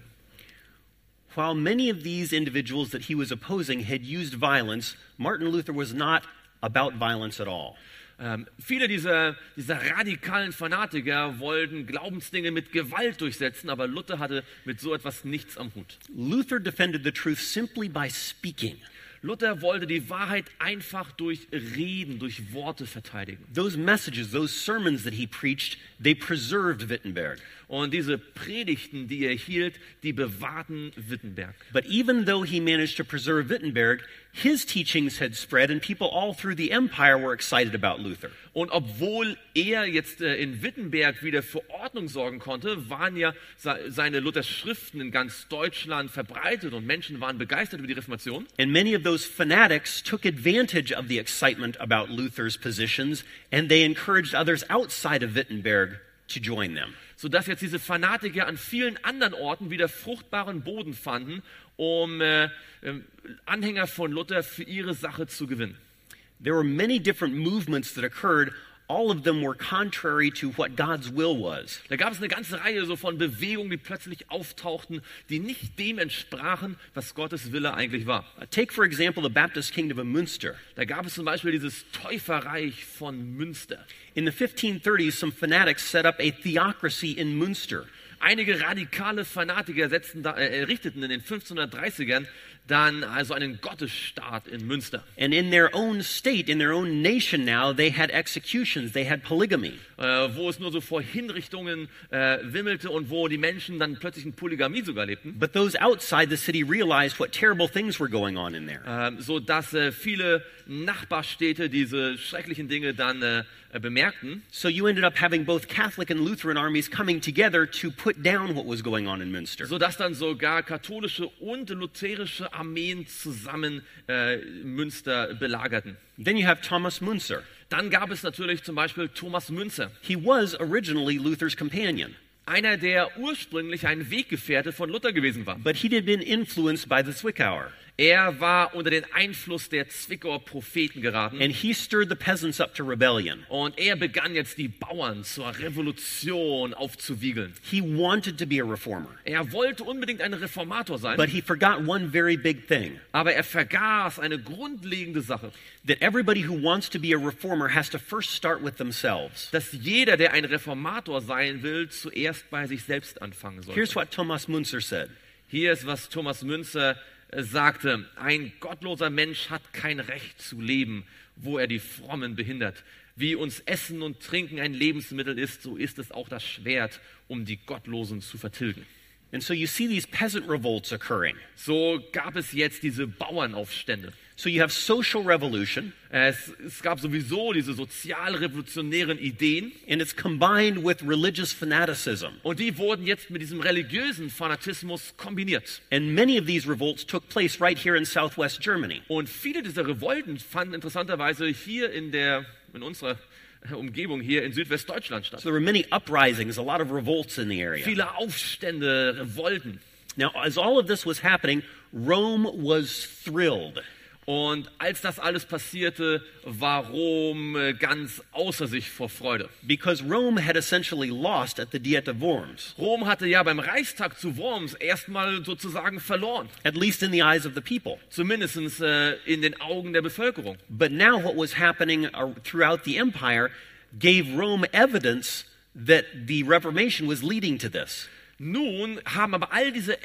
While many of these individuals that he was opposing had used violence, Martin Luther was not about violence at all. Ähm, viele dieser, dieser radikalen Fanatiker wollten Glaubensdinge mit Gewalt durchsetzen, aber Luther hatte mit so etwas nichts am Hut. Luther defended the truth simply by speaking. Luther wollte die Wahrheit einfach durch Reden, durch Worte verteidigen. Those messages, those sermons that he preached, they preserved Wittenberg. Und diese Predigten, die er hielt, die bewahrten Wittenberg. But even though he managed to preserve Wittenberg, his teachings had spread and people all through the empire were excited about Luther. Und obwohl er jetzt äh, in Wittenberg wieder für Ordnung sorgen konnte, waren ja se- seine Luthers Schriften in ganz Deutschland verbreitet und Menschen waren begeistert über die Reformation. And many of those fanatics took advantage of the excitement about Luther's positions and they encouraged others outside of Wittenberg to join them. Sodass jetzt diese Fanatiker an vielen anderen Orten wieder fruchtbaren Boden fanden, um äh, äh, Anhänger von Luther für ihre Sache zu gewinnen. There were many different movements that occurred. All of them were contrary to what God's will was. Da gab es eine ganze Reihe so von Bewegungen, die plötzlich auftauchten, die nicht dem entsprachen, was Gottes Wille eigentlich war. Uh, take, for example, the Baptist Kingdom of Münster. Da gab es zum Beispiel dieses Täuferreich von Münster. In the fifteen thirties, some fanatics set up a theocracy in Münster. Einige radikale Fanatiker setzten da, äh, errichteten in den fünfzehnhundertdreißigern dann also einen Gottesstaat in Münster. And in their own state, in their own nation now, they had executions, they had polygamy. Äh, wo es nur so vor Hinrichtungen äh, wimmelte und wo die Menschen dann plötzlich in Polygamie sogar lebten. But those outside the city realized what terrible things were going on in there. Ähm, so dass äh, viele Nachbarstädte diese schrecklichen Dinge dann äh, äh, bemerkten. So you ended up having both Catholic and Lutheran armies coming together to put down what was going on in Münster. So dass dann sogar katholische und lutherische Armeen zusammen äh, Münster belagerten. Then you have Thomas Müntzer. Dann gab es natürlich zum Beispiel Thomas Müntzer. He was originally Luther's companion, Einer, der ursprünglich ein Weggefährte von Luther gewesen war. but he had been influenced by the Zwickauer. Er war unter den Einfluss der Zwickauer Propheten geraten. And he stirred the peasants up to rebellion. Und er begann jetzt die Bauern zur Revolution aufzuwiegeln. He wanted to be a reformer, Er wollte unbedingt ein Reformator sein, but he forgot one very big thing, aber er vergaß eine grundlegende Sache, that everybody who wants to be a reformer has to first start with themselves. dass jeder, der ein Reformator sein will, zuerst bei sich selbst anfangen soll. Here's what Thomas Müntzer said. Hier ist, was Thomas Müntzer äh, sagte: Ein gottloser Mensch hat kein Recht zu leben, wo er die Frommen behindert. Wie uns Essen und Trinken ein Lebensmittel ist, so ist es auch das Schwert, um die Gottlosen zu vertilgen. And so you see these peasant revolts occurring. So gab es jetzt diese Bauernaufstände. So you have social revolution, Es, es gab sowieso diese sozialrevolutionären Ideen and it's combined with religious fanaticism. und die wurden jetzt mit diesem religiösen Fanatismus kombiniert. And many of these revolts took place right here in southwest Germany. Und viele dieser Revolten fanden interessanterweise hier in, der, in unserer Umgebung hier in Südwestdeutschland statt. So there were many uprisings, a lot of revolts in the area. Viele Aufstände, Revolten. Now, as all of this was happening, Rome was thrilled. Und als das alles passierte, war Rom äh, ganz außer sich vor Freude. Because Rome had essentially lost at the Diet of Worms, Rom hatte ja beim Reichstag zu Worms erstmal sozusagen verloren. at least in the eyes of the people. Zumindest äh, in den Augen der Bevölkerung. But now what was happening uh, throughout the empire gave Rome evidence that the Reformation was leading to this. Nun haben aber all diese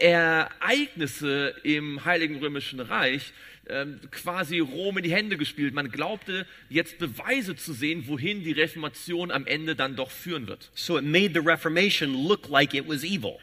Ereignisse im Heiligen Römischen Reich ähm, quasi Rom in die Hände gespielt. Man glaubte jetzt Beweise zu sehen, wohin die Reformation am Ende dann doch führen wird. So it made the Reformation look like it was evil.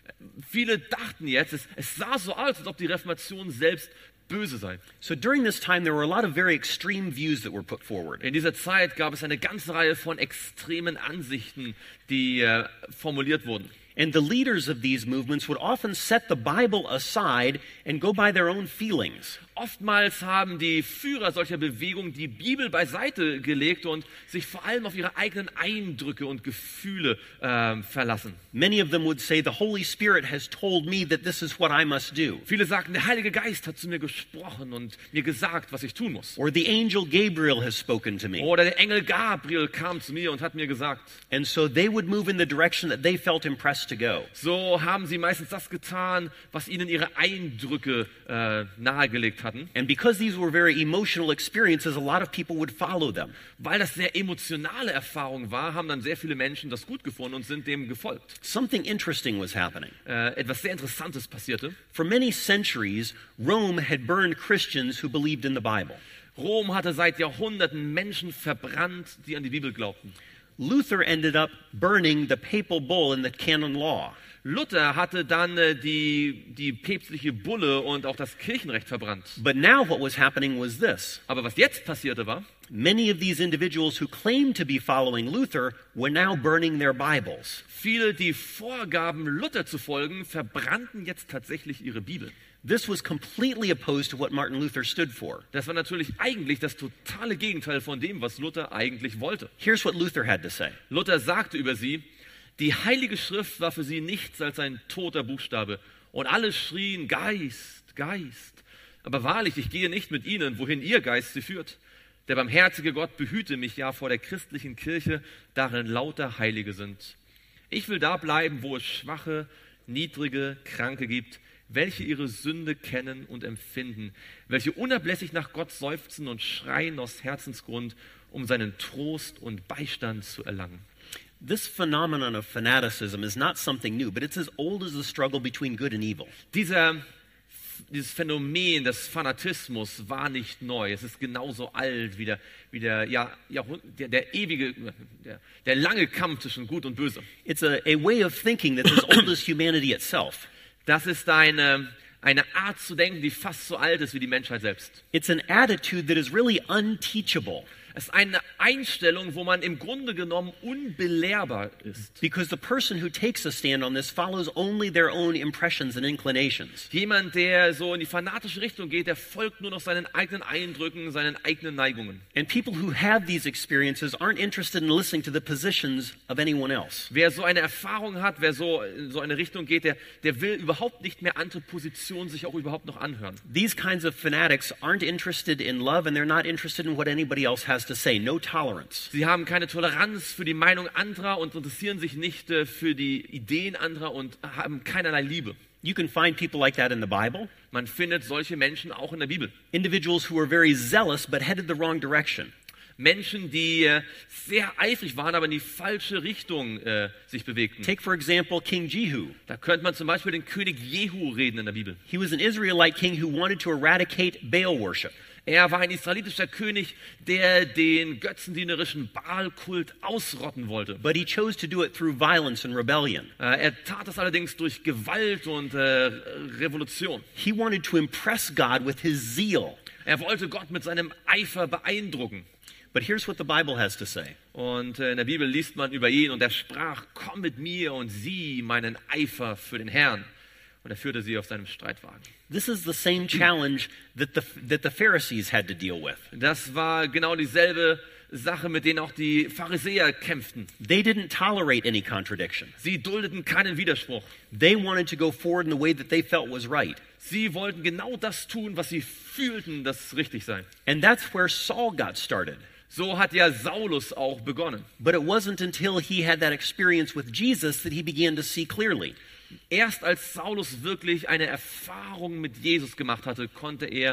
Viele dachten jetzt, es, es sah so aus, als ob die Reformation selbst böse sei. So during this time, there were a lot of very extreme views that were put forward. In dieser Zeit gab es eine ganze Reihe von extremen Ansichten, die äh, formuliert wurden. And the leaders of these movements would often set the Bible aside and go by their own feelings. Oftmals haben die Führer solcher Bewegungen die Bibel beiseite gelegt und sich vor allem auf ihre eigenen Eindrücke und Gefühle äh, verlassen. Many of them would say, the Holy Spirit has told me that this is what I must do. Viele sagten, der Heilige Geist hat zu mir gesprochen und mir gesagt, was ich tun muss. Or the angel Gabriel has spoken to me. Oder der Engel Gabriel kam zu mir und hat mir gesagt. And so they would move in the direction that they felt impressed to go. So haben sie meistens das getan, was ihnen ihre Eindrücke äh, nahegelegt hatten. And because these were very emotional experiences, a lot of people would follow them. Weil das sehr emotionale Erfahrung war, haben dann sehr viele Menschen das gut gefunden und sind dem gefolgt. Something interesting was happening. Äh, etwas sehr Interessantes passierte. For many centuries, Rome had burned Christians who believed in the Bible. Rom hatte seit Jahrhunderten Menschen verbrannt, die an die Bibel glaubten. Luther ended up burning the papal bull in the canon law. Luther hatte dann äh, die, die päpstliche Bulle und auch das Kirchenrecht verbrannt. But now what was happening was this. Aber was jetzt passierte war, Many of these individuals who claimed to be following Luther were now burning their Bibles. viele, die vorgaben, Luther zu folgen, verbrannten jetzt tatsächlich ihre Bibel. This was completely opposed to what Martin Luther stood for. Das war natürlich eigentlich das totale Gegenteil von dem, was Luther eigentlich wollte. Here's what Luther had to say. Luther sagte über sie, die Heilige Schrift war für sie nichts als ein toter Buchstabe. Und alle schrien, Geist, Geist. Aber wahrlich, ich gehe nicht mit ihnen, wohin ihr Geist sie führt. Der barmherzige Gott behüte mich ja vor der christlichen Kirche, darin lauter Heilige sind. Ich will da bleiben, wo es Schwache, Niedrige, Kranke gibt, welche ihre Sünde kennen und empfinden, welche unablässig nach Gott seufzen und schreien aus Herzensgrund, um seinen Trost und Beistand zu erlangen. This phenomenon of fanaticism is not something new, but it's as old as the struggle between good and evil. Dieser, dieses Phänomen des Fanatismus war nicht neu. Es ist genauso alt wie der, wie der, ja, Jahrhund- der, der ewige, der, der lange Kampf zwischen Gut und Böse. It's a, a way of thinking that's as old as humanity itself. Das ist eine, eine Art zu denken, die fast so alt ist wie die Menschheit selbst. It's an attitude that is really unteachable. Es ist eine Einstellung, wo man im Grunde genommen unbelehrbar ist. Because the person who takes a stand on this follows only their own impressions and inclinations. Jemand, der so in die fanatische Richtung geht, der folgt nur noch seinen eigenen Eindrücken, seinen eigenen Neigungen. And people who have these experiences aren't interested in listening to the positions of anyone else. Wer so eine Erfahrung hat, wer so in so eine Richtung geht, der, der will überhaupt nicht mehr andere Positionen sich auch überhaupt noch anhören. These kinds of fanatics aren't interested in love, and they're not interested in what anybody else has to say. No tolerance. Sie haben keine Toleranz für die Meinung anderer und interessieren sich nicht äh, für die Ideen anderer und haben keinerlei Liebe. You can find people like that in the Bible. Man findet solche Menschen auch in der Bibel. Individuals who were very zealous but headed the wrong direction. Menschen, die äh, sehr eifrig waren, aber in die falsche Richtung äh, sich bewegten. Take, for example, King Jehu. Da könnte man zum Beispiel den König Jehu reden in der Bibel. He was an Israelite king who wanted to eradicate Baal worship. Er war ein israelitischer König, der den götzendienerischen Baal-Kult ausrotten wollte. But he chose to do it through violence and rebellion. Äh, er tat das allerdings durch Gewalt und äh, Revolution. He wanted to impress God with his zeal. Er wollte Gott mit seinem Eifer beeindrucken. But here's what the Bible has to say. Und äh, in der Bibel liest man über ihn und er sprach, komm mit mir und sieh meinen Eifer für den Herrn. Und er führte sie auf seinem Streitwagen. This is the same challenge that the, that the Pharisees had to deal with. Das war genau dieselbe Sache, mit denen auch die Pharisäer kämpften. They didn't tolerate any contradiction. Sie duldeten keinen Widerspruch. They wanted to go forward in the way that they felt was right. Sie wollten genau das tun, was sie fühlten, das richtig sei. And that's where Saul got started. So hat ja Saulus auch begonnen. But it wasn't until he had that experience with Jesus that he began to see clearly. Erst als Saulus wirklich eine Erfahrung mit Jesus gemacht hatte, konnte er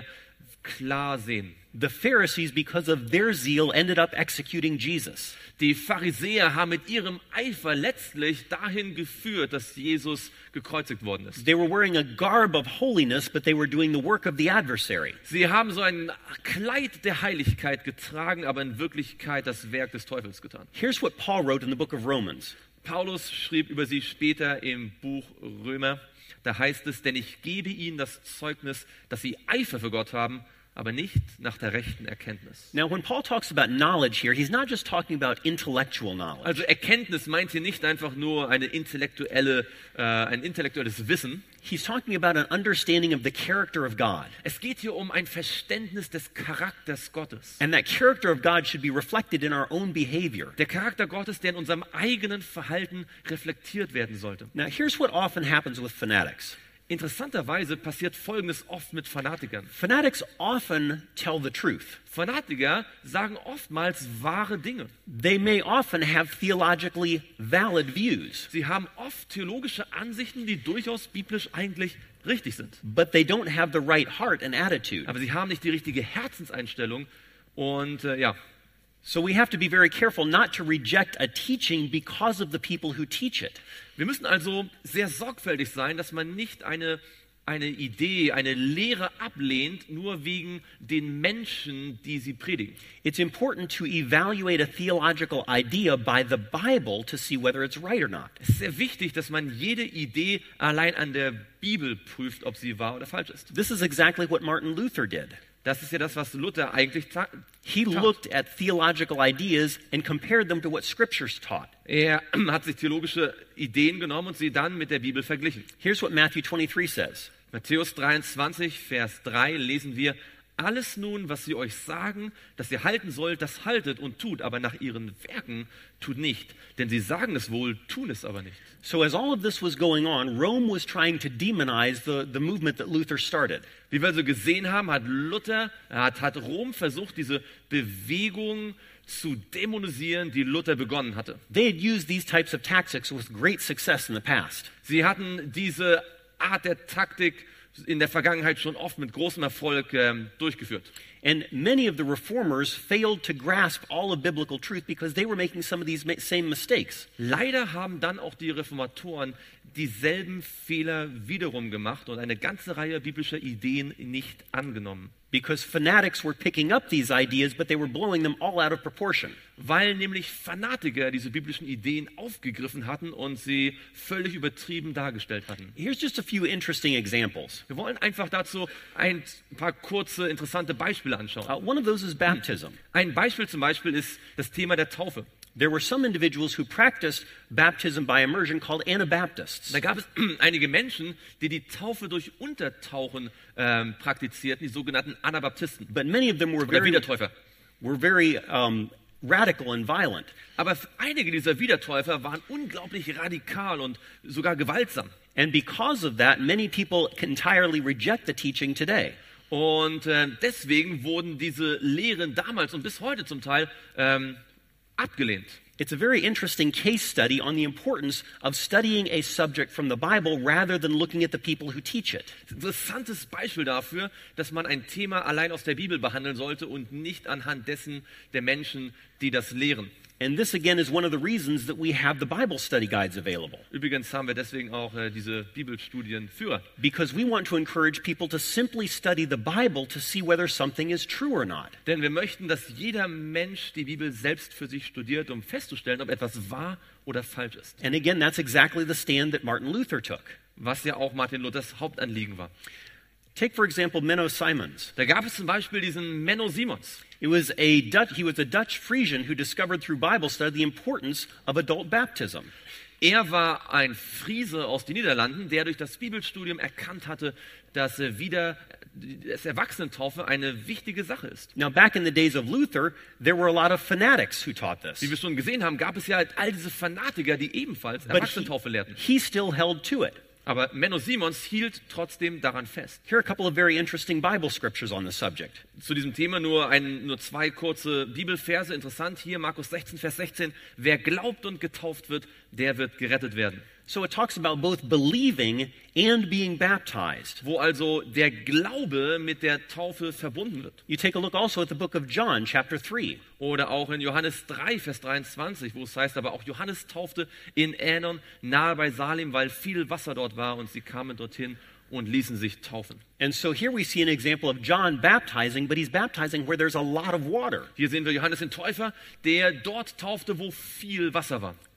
klar sehen. The Pharisees, because of their zeal, ended up executing Jesus. Die Pharisäer haben mit ihrem Eifer letztlich dahin geführt, dass Jesus gekreuzigt worden ist. They were wearing a garb of holiness, but they were doing the work of the adversary. Sie haben so ein Kleid der Heiligkeit getragen, aber in Wirklichkeit das Werk des Teufels getan. Here's what Paul wrote in the book of Romans. Paulus schrieb über sie später im Buch Römer, da heißt es, denn ich gebe ihnen das Zeugnis, dass sie Eifer für Gott haben, aber nicht nach der rechten Erkenntnis. Now, when Paul talks about knowledge here, he's not just talking about intellectual knowledge. Also Erkenntnis meint hier nicht einfach nur eine intellektuelle, äh, ein intellektuelles Wissen. He's talking about an understanding of the character of God. Es geht hier um ein Verständnis des Charakters Gottes. And that character of God should be reflected in our own behavior. Der Charakter Gottes, der in unserem eigenen Verhalten reflektiert werden sollte. Now, here's what often happens with fanatics. Interessanterweise passiert Folgendes oft mit Fanatikern. Fanatics often tell the truth. Fanatiker sagen oftmals wahre Dinge. They may often have theologically valid views, Sie haben oft theologische Ansichten, die durchaus biblisch eigentlich richtig sind. but they don't have the right heart and attitude. Aber sie haben nicht die richtige Herzenseinstellung. Und äh, ja, So we have to be very careful not to reject a teaching because of the people who teach it. wir müssen also sehr sorgfältig sein, dass man nicht eine, eine Idee, eine Lehre ablehnt, nur wegen den Menschen, die sie predigen. It's important to evaluate a theological idea by the Bible to see whether it's right or not. Es ist sehr wichtig, dass man jede Idee allein an der Bibel prüft, ob sie wahr oder falsch ist. This is exactly what Martin Luther did. Das ist ja das, was Luther eigentlich ta- He tat. looked at theological ideas and compared them to what scriptures taught. Er hat sich theologische Ideen genommen und sie dann mit der Bibel verglichen. Here's what Matthew twenty-three says. Matthäus dreiundzwanzig, Vers drei lesen wir, alles nun, was sie euch sagen, dass ihr halten sollt, das haltet und tut, aber nach ihren Werken tut nicht. Denn sie sagen es wohl, tun es aber nicht. So as all of this was going on, Rome was trying to demonize the, the movement that Luther started. Wie wir also gesehen haben, hat Luther, hat, hat Rom versucht, diese Bewegung zu dämonisieren, die Luther begonnen hatte. They had used these types of tactics with great success in the past. Sie hatten diese Art der Taktik in der Vergangenheit schon oft mit großem Erfolg ähm, durchgeführt. And many of the reformers failed to grasp all of biblical truth because they were making some of these ma- same mistakes. Leider haben dann auch die Reformatoren dieselben Fehler wiederum gemacht und eine ganze Reihe biblischer Ideen nicht angenommen. Because fanatics were picking up these ideas, but they were blowing them all out of proportion. Weil nämlich Fanatiker diese biblischen Ideen aufgegriffen hatten und sie völlig übertrieben dargestellt hatten. Here's just a few interesting examples. Wir wollen einfach dazu ein paar kurze, interessante Beispiele anschauen. Uh, one of those is baptism. Ein Beispiel zum Beispiel ist das Thema der Taufe. There were some individuals who practiced baptism by immersion called Anabaptists. Da gab es einige Menschen, die die Taufe durch Untertauchen ähm, praktizierten, die sogenannten Anabaptisten But many of them were oder very, Wiedertäufer. were very um, radical and violent. Aber einige dieser Wiedertäufer waren unglaublich radikal und sogar gewaltsam. And because of that, many people entirely reject the teaching today. Und äh, deswegen wurden diese Lehren damals und bis heute zum Teil ähm, abgelehnt. It's a very interesting case study on the importance of studying a subject from the Bible rather than looking at the people who teach it. Interessantes Beispiel dafür, dass man ein Thema allein aus der Bibel behandeln sollte und nicht anhand dessen der Menschen, die das lehren. And this again is one of the reasons that we have the Bible study guides available. Übrigens haben wir deswegen auch äh, diese Bibelstudienführer. Because we want to encourage people to simply study the Bible to see whether something is true or not. Denn wir möchten, dass jeder Mensch die Bibel selbst für sich studiert, um festzustellen, ob etwas wahr oder falsch ist. And again, that's exactly the stand that Martin Luther took. Was ja auch Martin Luthers Hauptanliegen war. Take, for example, Menno Simons. Da gab es zum Beispiel diesen Menno Simons. It was a Dutch, he was a Dutch Frisian who discovered through Bible study the importance of adult baptism. Er war ein Friese aus den Niederlanden, der durch das Bibelstudium erkannt hatte, dass äh, wieder das Erwachsenentaufe eine wichtige Sache ist. Now, back in the days of Luther, there were a lot of fanatics who taught this. Wie wir schon gesehen haben, gab es ja all diese Fanatiker, die ebenfalls But he, Erwachsenentaufe lehrten. he still held to it. Aber Menno Simons hielt trotzdem daran fest. Here are a couple of very interesting Bible scriptures on the subject. Zu diesem Thema nur, ein, nur zwei kurze Bibelverse. Interessant hier, Markus sechzehn, Vers sechzehn. Wer glaubt und getauft wird, der wird gerettet werden. So it talks about both believing and being baptized. Wo also der Glaube mit der Taufe verbunden wird. You take a look also at the book of John, chapter three. Oder auch in Johannes drei, Vers dreiundzwanzig, wo es heißt, aber auch Johannes taufte in Änon, nahe bei Salim, weil viel Wasser dort war und sie kamen dorthin und ließen sich taufen. And so here we see an example of John baptizing, but he's baptizing where there's a lot of water. Hier sehen wir Johannes den Täufer, der dort taufte, wo viel Wasser war.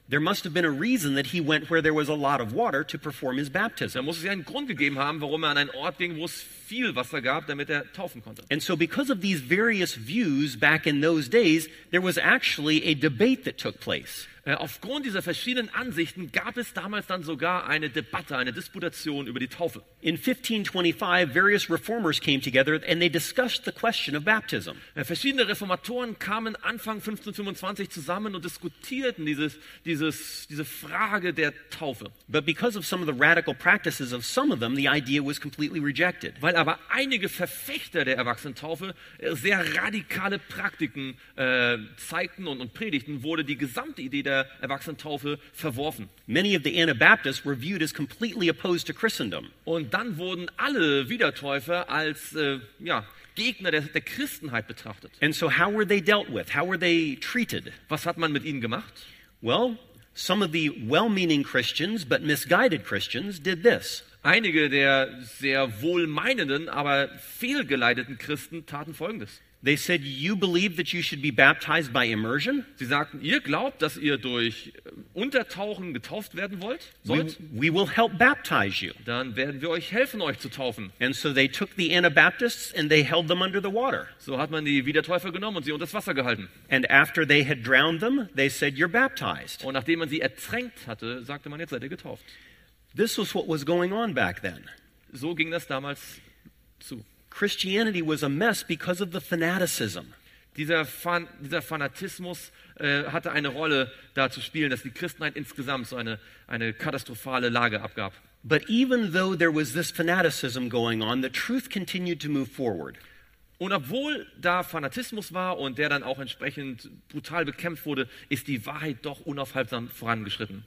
There must have been a reason that he went where there was a lot of water to perform his Da baptism. muss es ja einen Grund gegeben haben, warum er an einen Ort ging, wo es viel Wasser gab, damit er taufen konnte. And so because of these various views back in those days, there was actually a debate that took place. Äh, Aufgrund dieser verschiedenen Ansichten gab es damals dann sogar eine Debatte, eine Disputation über die Taufe. In fifteen twenty-five, various reformers came together and they discussed the question of baptism. Äh, Verschiedene Reformatoren kamen Anfang fünfzehnhundertfünfundzwanzig zusammen und diskutierten dieses, dieses, diese Frage der Taufe. But because of some of the radical practices of some of them, the idea was completely rejected. Weil aber einige Verfechter der Erwachsenentaufe äh, sehr radikale Praktiken äh, zeigten und, und predigten, wurde die gesamte Idee der Erwachsenentaufe verworfen. Many of the Anabaptists were viewed as completely opposed to Christendom. Und dann wurden alle Wiedertäufer als äh, ja, Gegner der, der Christenheit betrachtet. And so how were they dealt with? How were they treated? Was hat man mit ihnen gemacht? Well, some of the well-meaning Christians but misguided Christians did this. Einige der sehr wohlmeinenden, aber fehlgeleiteten Christen taten Folgendes. They said, you believe that you should be baptized by immersion? Sie sagten, ihr glaubt, dass ihr durch äh, Untertauchen getauft werden wollt, We, sollt? we will help baptize you. Dann werden wir euch helfen, euch zu taufen. And so they took the Anabaptists and they held them under the water. So hat man die Wiedertäufer genommen und sie unter das Wasser gehalten. And after they had drowned them, they said, you're baptized. Und nachdem man sie ertränkt hatte, sagte man, jetzt seid ihr getauft. This was what was going on back then. So ging das damals zu. Christianity was a mess because of the fanaticism. Dieser, Fan, dieser Fanatismus äh, hatte eine Rolle da zu spielen, dass die Christenheit insgesamt so eine, eine katastrophale Lage abgab. But even though there was this fanaticism going on, the truth continued to move forward. Und obwohl da Fanatismus war und der dann auch entsprechend brutal bekämpft wurde, ist die Wahrheit doch unaufhaltsam vorangeschritten.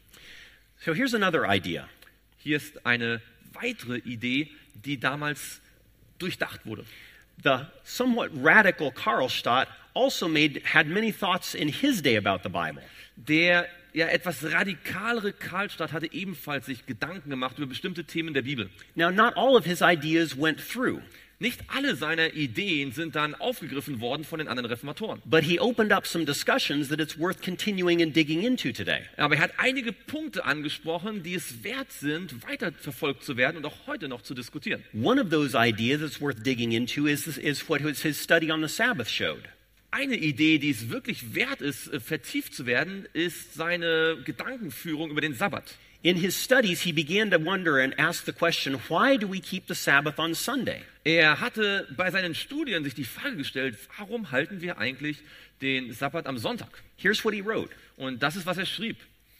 So here's another idea. Hier ist eine weitere Idee, die damals durchdacht wurde. The somewhat radical Karlstadt also made, had many thoughts in his day about the Bible. Der ja etwas radikalere Karlstadt hatte ebenfalls sich Gedanken gemacht über bestimmte Themen der Bibel. Now, not all of his ideas went through, Nicht alle seiner Ideen sind dann aufgegriffen worden von den anderen Reformatoren. but he opened up some discussions that it's worth continuing and digging into today. Aber er hat einige Punkte angesprochen, die es wert sind, weiter verfolgt zu werden und auch heute noch zu diskutieren. One of those ideas that's worth digging into is, is what his study on the Sabbath showed. Eine Idee, die es wirklich wert ist, äh, vertieft zu werden, ist seine Gedankenführung über den Sabbat. In his studies, he began to wonder and ask the question, why do we keep the Sabbath on Sunday? Er hatte bei seinen Studien sich die Frage gestellt, warum halten wir eigentlich den Sabbat am Sonntag? Here's what he wrote. Und das ist, was er schrieb.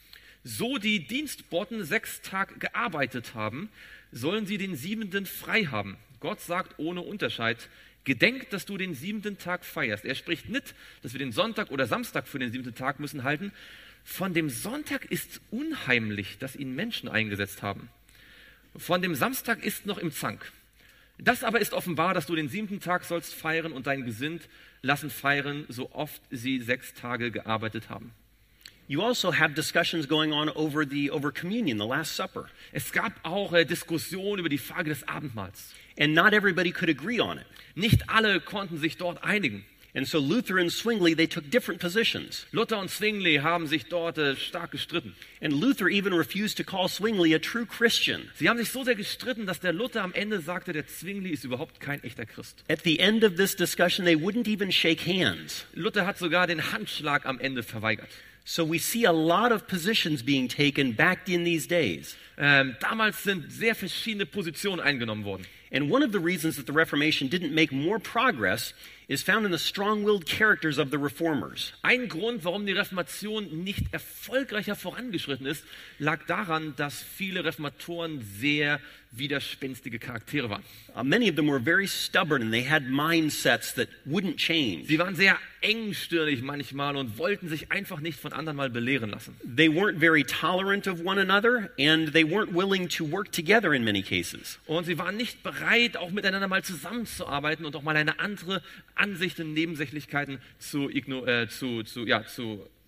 So die Dienstboten sechs Tage gearbeitet haben, sollen sie den siebenten frei haben. Gott sagt ohne Unterscheid, gedenkt, dass du den siebenten Tag feierst. Er spricht nicht, dass wir den Sonntag oder Samstag für den siebten Tag müssen halten. Von dem Sonntag ist unheimlich, dass ihn Menschen eingesetzt haben. Von dem Samstag ist noch im Zank. Das aber ist offenbar, dass du den siebten Tag sollst feiern und dein Gesind lassen feiern, so oft sie sechs Tage gearbeitet haben. You also have discussions going on over the over communion, the Last Supper. Es gab auch äh, Diskussionen über die Frage des Abendmahls. And not everybody could agree on it. Nicht alle konnten sich dort einigen. And so Luther and Zwingli, they took different positions. Luther und Zwingli haben sich dort äh, stark gestritten. And Luther even refused to call Zwingli a true Christian. Sie haben sich so sehr gestritten, dass der Luther am Ende sagte, der Zwingli ist überhaupt kein echter Christ. At the end of this discussion, they wouldn't even shake hands. Luther hat sogar den Handschlag am Ende verweigert. So we see a lot of positions being taken back in these days. Ähm, damals sind sehr verschiedene Positionen eingenommen worden. And one of the reasons that the Reformation didn't make more progress is found in the strong-willed characters of the reformers. Ein Grund, warum die Reformation nicht erfolgreicher vorangeschritten ist, lag daran, dass viele Reformatoren sehr widerspenstige Charaktere waren. Uh, many of them were very stubborn and they had mindsets that wouldn't change. Sie waren sehr engstirnig manchmal und wollten sich einfach nicht von anderen mal belehren lassen. They weren't very tolerant of one another and they weren't willing to work together in many cases. Und sie waren nicht bereit, auch miteinander mal zusammenzuarbeiten und auch mal eine andere Ansicht und Nebensächlichkeiten zu, igno- äh, zu, zu, ja, zu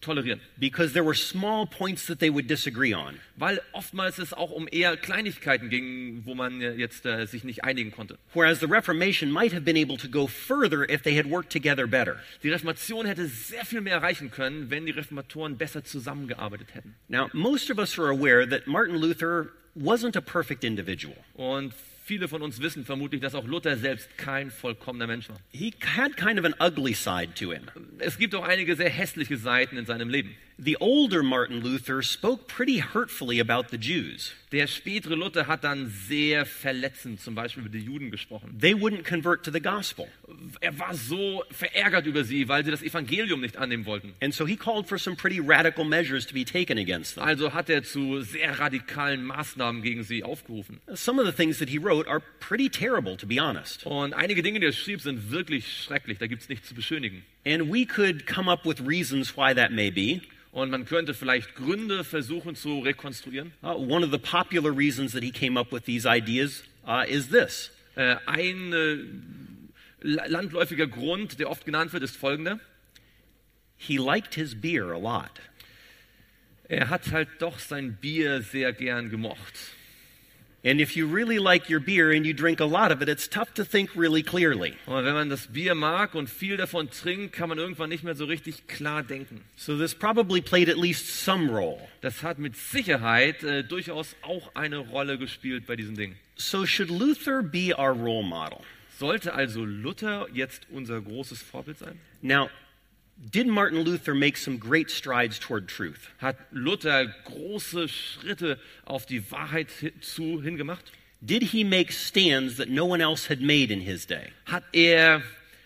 tolerieren. because there were small points that they would disagree on. Weil oftmals es auch um eher Kleinigkeiten ging, wo man äh, jetzt äh, sich nicht einigen konnte. Whereas the Reformation might have been able to go further if they had worked together better. Die Reformation hätte sehr viel mehr erreichen können, wenn die Reformatoren besser zusammengearbeitet hätten. Now, most of us are aware that Martin Luther wasn't a perfect individual. Und viele von uns wissen vermutlich, dass auch Luther selbst kein vollkommener Mensch war. He had kind of an ugly side to him. Es gibt auch einige sehr hässliche Seiten in seinem Leben. The older Martin Luther spoke pretty hurtfully about the Jews. Der spätere Luther hat dann sehr verletzend zum Beispiel über die Juden gesprochen. They wouldn't convert to the gospel. Er war so verärgert über sie, weil sie das Evangelium nicht annehmen wollten. And so he called for some pretty radical measures to be taken against them. Also hat er zu sehr radikalen Maßnahmen gegen sie aufgerufen. Some of the things that he wrote are pretty terrible, to be honest. Und einige Dinge, die er schrieb, sind wirklich schrecklich. Da gibt es nichts zu beschönigen. And we could come up with reasons why that may be. Und man könnte vielleicht Gründe versuchen zu rekonstruieren. Uh, one of the popular reasons that he came up with these ideas uh, is this. Äh, ein äh, landläufiger Grund, der oft genannt wird, ist folgender. He liked his beer a lot. Er hat halt doch sein Bier sehr gern gemocht. And if you really like your beer and you drink a lot of it, it's tough to think really clearly. Und wenn man das Bier mag und viel davon trinkt, kann man irgendwann nicht mehr so richtig klar denken. So this probably played at least some role. Das hat mit Sicherheit äh, durchaus auch eine Rolle gespielt bei diesem Ding. So should Luther be our role model? Sollte also Luther jetzt unser großes Vorbild sein? Now, did Martin Luther make some great strides toward truth? Hat Luther große Schritte auf die Wahrheit hi- zu hingemacht? Did he make stands that no one else had made in his day? Hat er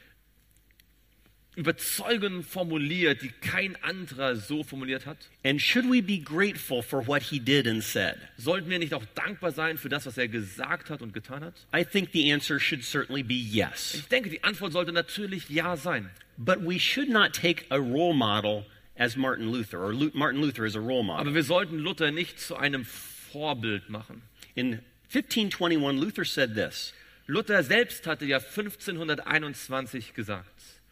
Überzeugungen formuliert, die kein anderer so formuliert hat? And should we be grateful for what he did and said? Sollten wir nicht auch dankbar sein für das, was er gesagt hat und getan hat? I think the answer should certainly be yes. Ich denke, die Antwort sollte natürlich ja sein. But we should not take a role model as Martin Luther, or Lu- Martin Luther as a role model. Aber wir sollten Luther nicht zu einem Vorbild machen. In fifteen twenty-one, Luther said this. Luther selbst hatte ja fünfzehnhunderteinundzwanzig gesagt: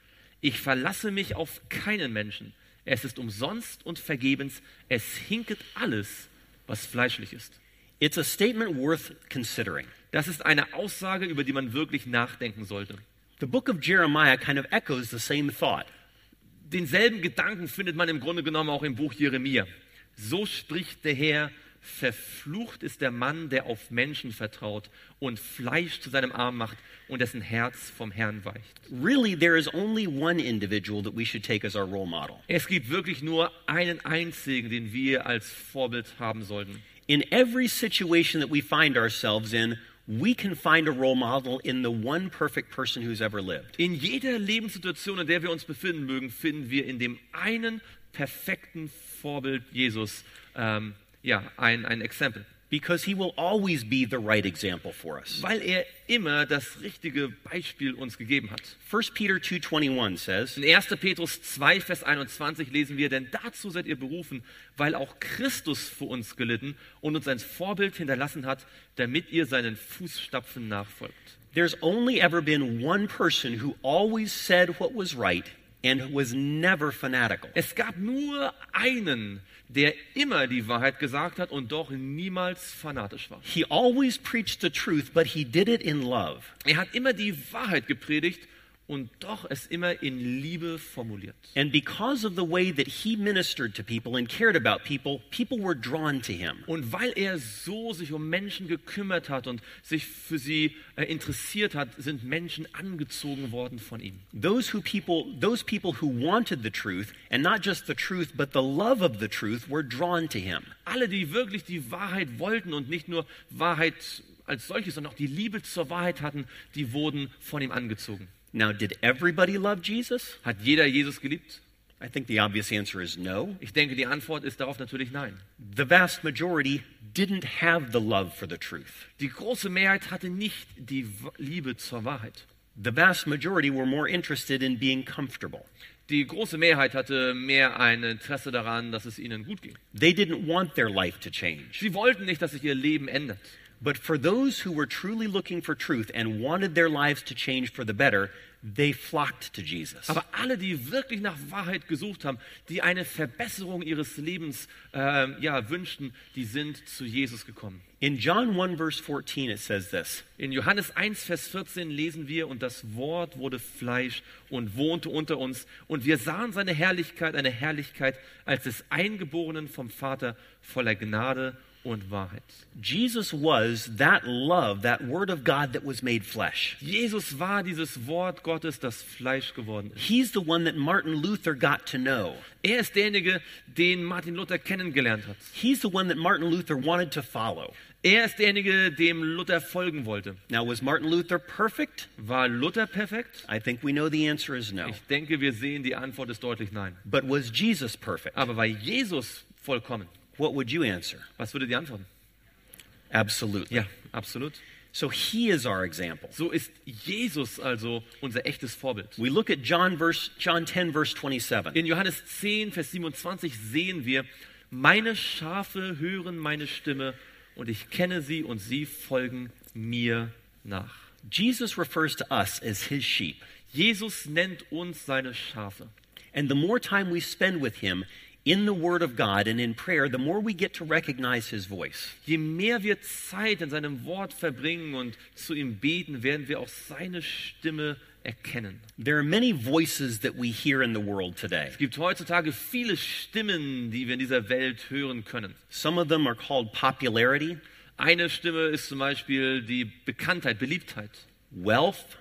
Ich verlasse mich auf keinen Menschen. Es ist umsonst und vergebens. Es hinket alles, was fleischlich ist. It's a statement worth considering. Das ist eine Aussage, über die man wirklich nachdenken sollte. The book of Jeremiah kind of echoes the same thought. Denselben Gedanken findet man im Grunde genommen auch im Buch Jeremia. So spricht der Herr: Verflucht ist der Mann, der auf Menschen vertraut und Fleisch zu seinem Arm macht und dessen Herz vom Herrn weicht. Really, there is only one individual that we should take as our role model. Es gibt wirklich nur einen einzigen, den wir als Vorbild haben sollten. In every situation that we find ourselves in, we can find a role model in the one perfect person who's ever lived. In jeder Lebenssituation, in der wir uns befinden mögen, finden wir in dem einen perfekten Vorbild Jesus ähm, ja, ein, ein Exempel. Because he will always be the right example for us. Weil er immer das richtige Beispiel uns gegeben hat. First Peter two twenty-one says, In erster Petrus zwei, Vers einundzwanzig lesen wir: Denn dazu seid ihr berufen, weil auch Christus für uns gelitten und uns ein Vorbild hinterlassen hat, damit ihr seinen Fußstapfen nachfolgt. There's only ever been one person who always said what was right and was never fanatical. Es gab nur einen, der immer die Wahrheit gesagt hat und doch niemals fanatisch war. He always preached the truth, but he did it in love. Er hat immer die Wahrheit gepredigt und doch es immer in Liebe formuliert. And because of the way that he ministered to people and cared about people, people were drawn to him. Und weil er so sich um Menschen gekümmert hat und sich für sie äh, interessiert hat, sind Menschen angezogen worden von ihm. Those who people, those people who wanted the truth, and not just the truth, but the love of the truth, were drawn to him. Alle, die wirklich die Wahrheit wollten und nicht nur Wahrheit als solches, sondern auch die Liebe zur Wahrheit hatten, die wurden von ihm angezogen. Now, did everybody love Jesus? Hat jeder Jesus geliebt? I think the obvious answer is no. Ich denke, die Antwort ist darauf natürlich nein. The vast majority didn't have the love for the truth. Die große Mehrheit hatte nicht die W- Liebe zur Wahrheit. The vast majority were more interested in being comfortable. Die große Mehrheit hatte mehr ein Interesse daran, dass es ihnen gut ging. They didn't want their life to change. Sie wollten nicht, dass sich ihr Leben ändert. But for those who were truly looking for truth and wanted their lives to change for the better, they flocked to Jesus. Aber alle, die wirklich nach Wahrheit gesucht haben, die eine Verbesserung ihres Lebens äh, ja, wünschten, die sind zu Jesus gekommen. In John one verse fourteen it says this. In Johannes eins, Vers vierzehn lesen wir, und das Wort wurde Fleisch und wohnte unter uns, und wir sahen seine Herrlichkeit, eine Herrlichkeit als des Eingeborenen vom Vater, voller Gnade und Wahrheit. Jesus was that love, that word of God that was made flesh. Jesus war dieses Wort Gottes, das Fleisch geworden ist. He's the one that Martin Luther got to know. Er ist derjenige, den Martin Luther kennengelernt hat. He's the one that Martin Luther wanted to follow. Er ist derjenige, dem Luther folgen wollte. Now, was Martin Luther perfect? War Luther perfekt? I think we know the answer is no. Ich denke, wir sehen, die Antwort ist deutlich nein. But was Jesus perfect? Aber war Jesus vollkommen? What would you answer? Was würde die antworten? Absolutely. Ja, absolut. So he is our example. So ist Jesus also unser echtes Vorbild. We look at John verse John ten verse twenty-seven. In Johannes zehn, Vers siebenundzwanzig sehen wir, meine Schafe hören meine Stimme und ich kenne sie und sie folgen mir nach. Jesus refers to us as his sheep. Jesus nennt uns seine Schafe. And the more time we spend with him in the Word of God and in prayer, the more we get to recognize his voice. Je mehr wir Zeit in seinem Wort verbringen und zu ihm beten, werden wir auch seine Stimme erkennen. There are many voices that we hear in the world today. Es gibt heutzutage viele Stimmen, die wir in dieser Welt hören können. Some of them are called popularity, Eine Stimme ist zum Beispiel die Bekanntheit, Beliebtheit, wealth,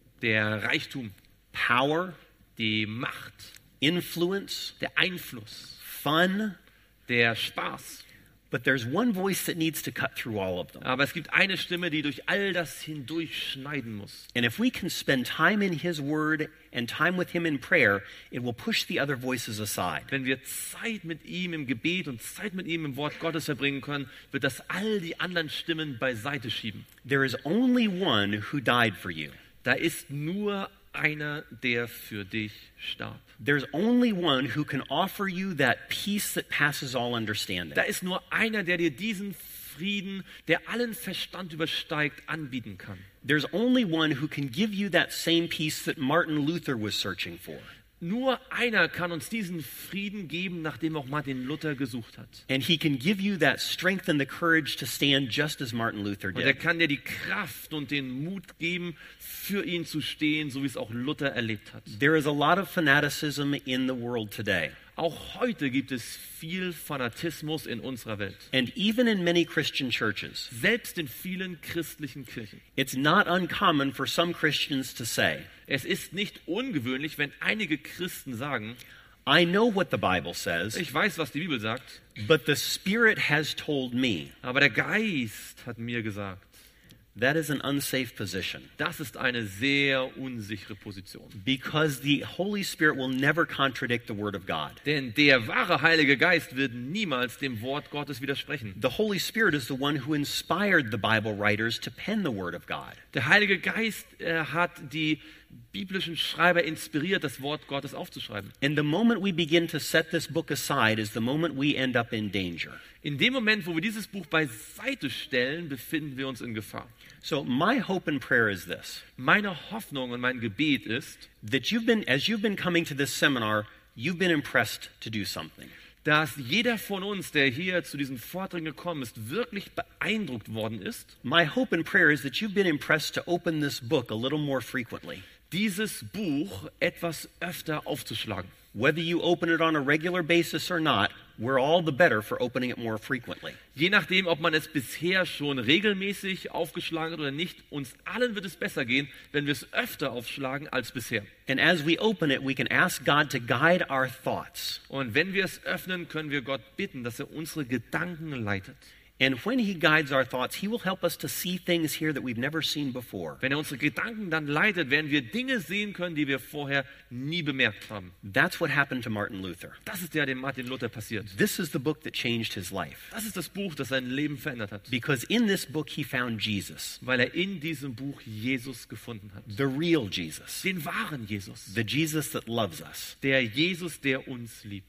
der Reichtum, power, die Macht, influence, der Einfluss, fun. der Spaß. But there's one voice that needs to cut through all of them. Aber es gibt eine Stimme, die durch all das hindurch schneiden muss. And if we can spend time in his word and time with him in prayer, it will push the other voices aside. Wenn wir Zeit mit ihm im Gebet und Zeit mit ihm im Wort Gottes verbringen können, wird das all die anderen Stimmen beiseite schieben. There is only one who died for you. Da ist nur einer, der für dich starb. There's only one who can offer you that peace that passes all understanding. Da ist nur einer, der dir diesen Frieden, der allen Verstand übersteigt, anbieten kann. There's only one who can give you that same peace that Martin Luther was searching for. Nur einer kann uns diesen Frieden geben, nach dem auch Martin Luther gesucht hat. And he can give you that strength and the courage to stand just as Martin Luther Und er did. kann dir die Kraft und den Mut geben, für ihn zu stehen, so wie es auch Luther erlebt hat. There is a lot of fanaticism in the world today. Auch heute gibt es viel Fanatismus in unserer Welt. And even in many Christian churches, Selbst in vielen christlichen Kirchen. it's not uncommon for some Christians to say, Es ist nicht ungewöhnlich, wenn einige Christen sagen, I know what the Bible says, ich weiß, was die Bibel sagt, but the Spirit has told me. aber der Geist hat mir gesagt. That is an unsafe position Das ist eine sehr unsichere Position. because the Holy Spirit will never contradict the Word of God. Denn der wahre Heilige Geist wird niemals dem Wort Gottes widersprechen. The Holy Spirit is the one who inspired the Bible writers to pen the Word of God. Der Heilige Geist äh, hat die biblischen Schreiber inspiriert, das Wort Gottes aufzuschreiben. And the moment we begin to set this book aside is the moment we end up in danger. In dem Moment, wo wir dieses Buch beiseite stellen, befinden wir uns in Gefahr. So my hope and prayer is this, Meine Hoffnung und mein Gebet ist, that you've been, as you've been coming to this seminar, you've been impressed to do something. dass jeder von uns, der hier zu diesen Vorträgen gekommen ist, wirklich beeindruckt worden ist, My hope and prayer is that you've been impressed to open this book a little more frequently. dieses Buch etwas öfter aufzuschlagen. Whether you open it on a regular basis or not, we're all the better for opening it more frequently. Je nachdem, ob man es bisher schon regelmäßig aufgeschlagen hat oder nicht, uns allen wird es besser gehen, wenn wir es öfter aufschlagen als bisher. And as we open it, we can ask God to guide our thoughts. Und wenn wir es öffnen, können wir Gott bitten, dass er unsere Gedanken leitet. And when he guides our thoughts, he will help us to see things here that we've never seen before. Wenn er unsere Gedanken dann leitet, werden wir Dinge sehen können, die wir vorher nie bemerkt haben. That's what happened to Martin Luther. Das ist ja dem Martin Luther passiert. This is the book that changed his life. Das ist das Buch, das sein Leben verändert hat. Because in this book he found Jesus, Weil er in diesem Buch Jesus gefunden hat. the real Jesus, Den wahren Jesus. the Jesus that loves us, Der Jesus, der uns liebt.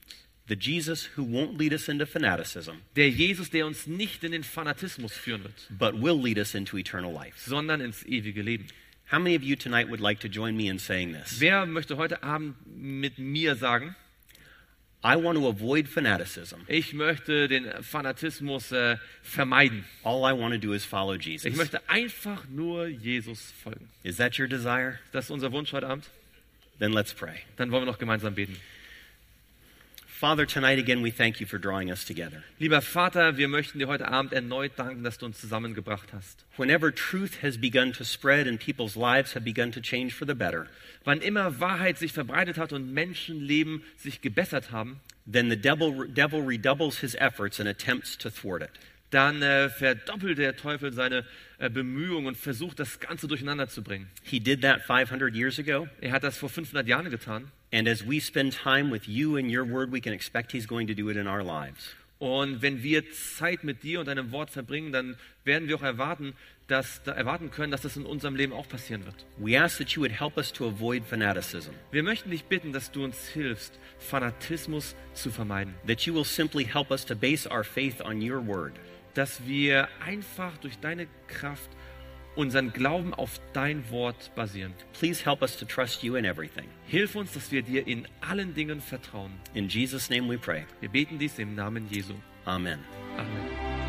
The Jesus who won't lead us into fanaticism, Der Jesus, der uns nicht in den Fanatismus führen wird, but will lead us into eternal life. sondern ins ewige Leben. How many of you tonight would like to join me in saying this? Wer möchte heute Abend mit mir sagen, I want to avoid fanaticism. ich möchte den Fanatismus äh, vermeiden. All I want to do is follow Ich Jesus. möchte einfach nur Jesus folgen. Is that your desire? Ist das unser Wunsch heute Abend? Then let's pray. Dann wollen wir noch gemeinsam beten. Father, tonight again we thank you for drawing us together. Lieber Vater, wir möchten dir heute Abend erneut danken, dass du uns zusammengebracht hast. Whenever truth has begun to spread and people's lives have begun to change for the better, Wann immer Wahrheit sich verbreitet hat und Menschenleben sich gebessert haben, then the devil, devil redoubles his efforts and attempts to thwart it. dann äh, verdoppelt der Teufel seine äh, Bemühungen und versucht, das Ganze durcheinander zu bringen. He did that five hundred years ago, Er hat das vor fünfhundert Jahren getan. and as we spend time with you and your word, we can expect he's going to do it in our lives. Und wenn wir Zeit mit dir und deinem Wort verbringen, dann werden wir auch erwarten, dass, da erwarten können, dass das in unserem Leben auch passieren wird. We ask that you would help us to avoid fanaticism, Wir möchten dich bitten, dass du uns hilfst, Fanatismus zu vermeiden. that you will simply help us to base our faith on your word, Dass wir einfach durch deine Kraft unseren Glauben auf dein Wort basieren. Please help us to trust you in everything. Hilf uns, dass wir dir in allen Dingen vertrauen. In Jesus' name we pray. Wir beten dies im Namen Jesu. Amen. Amen.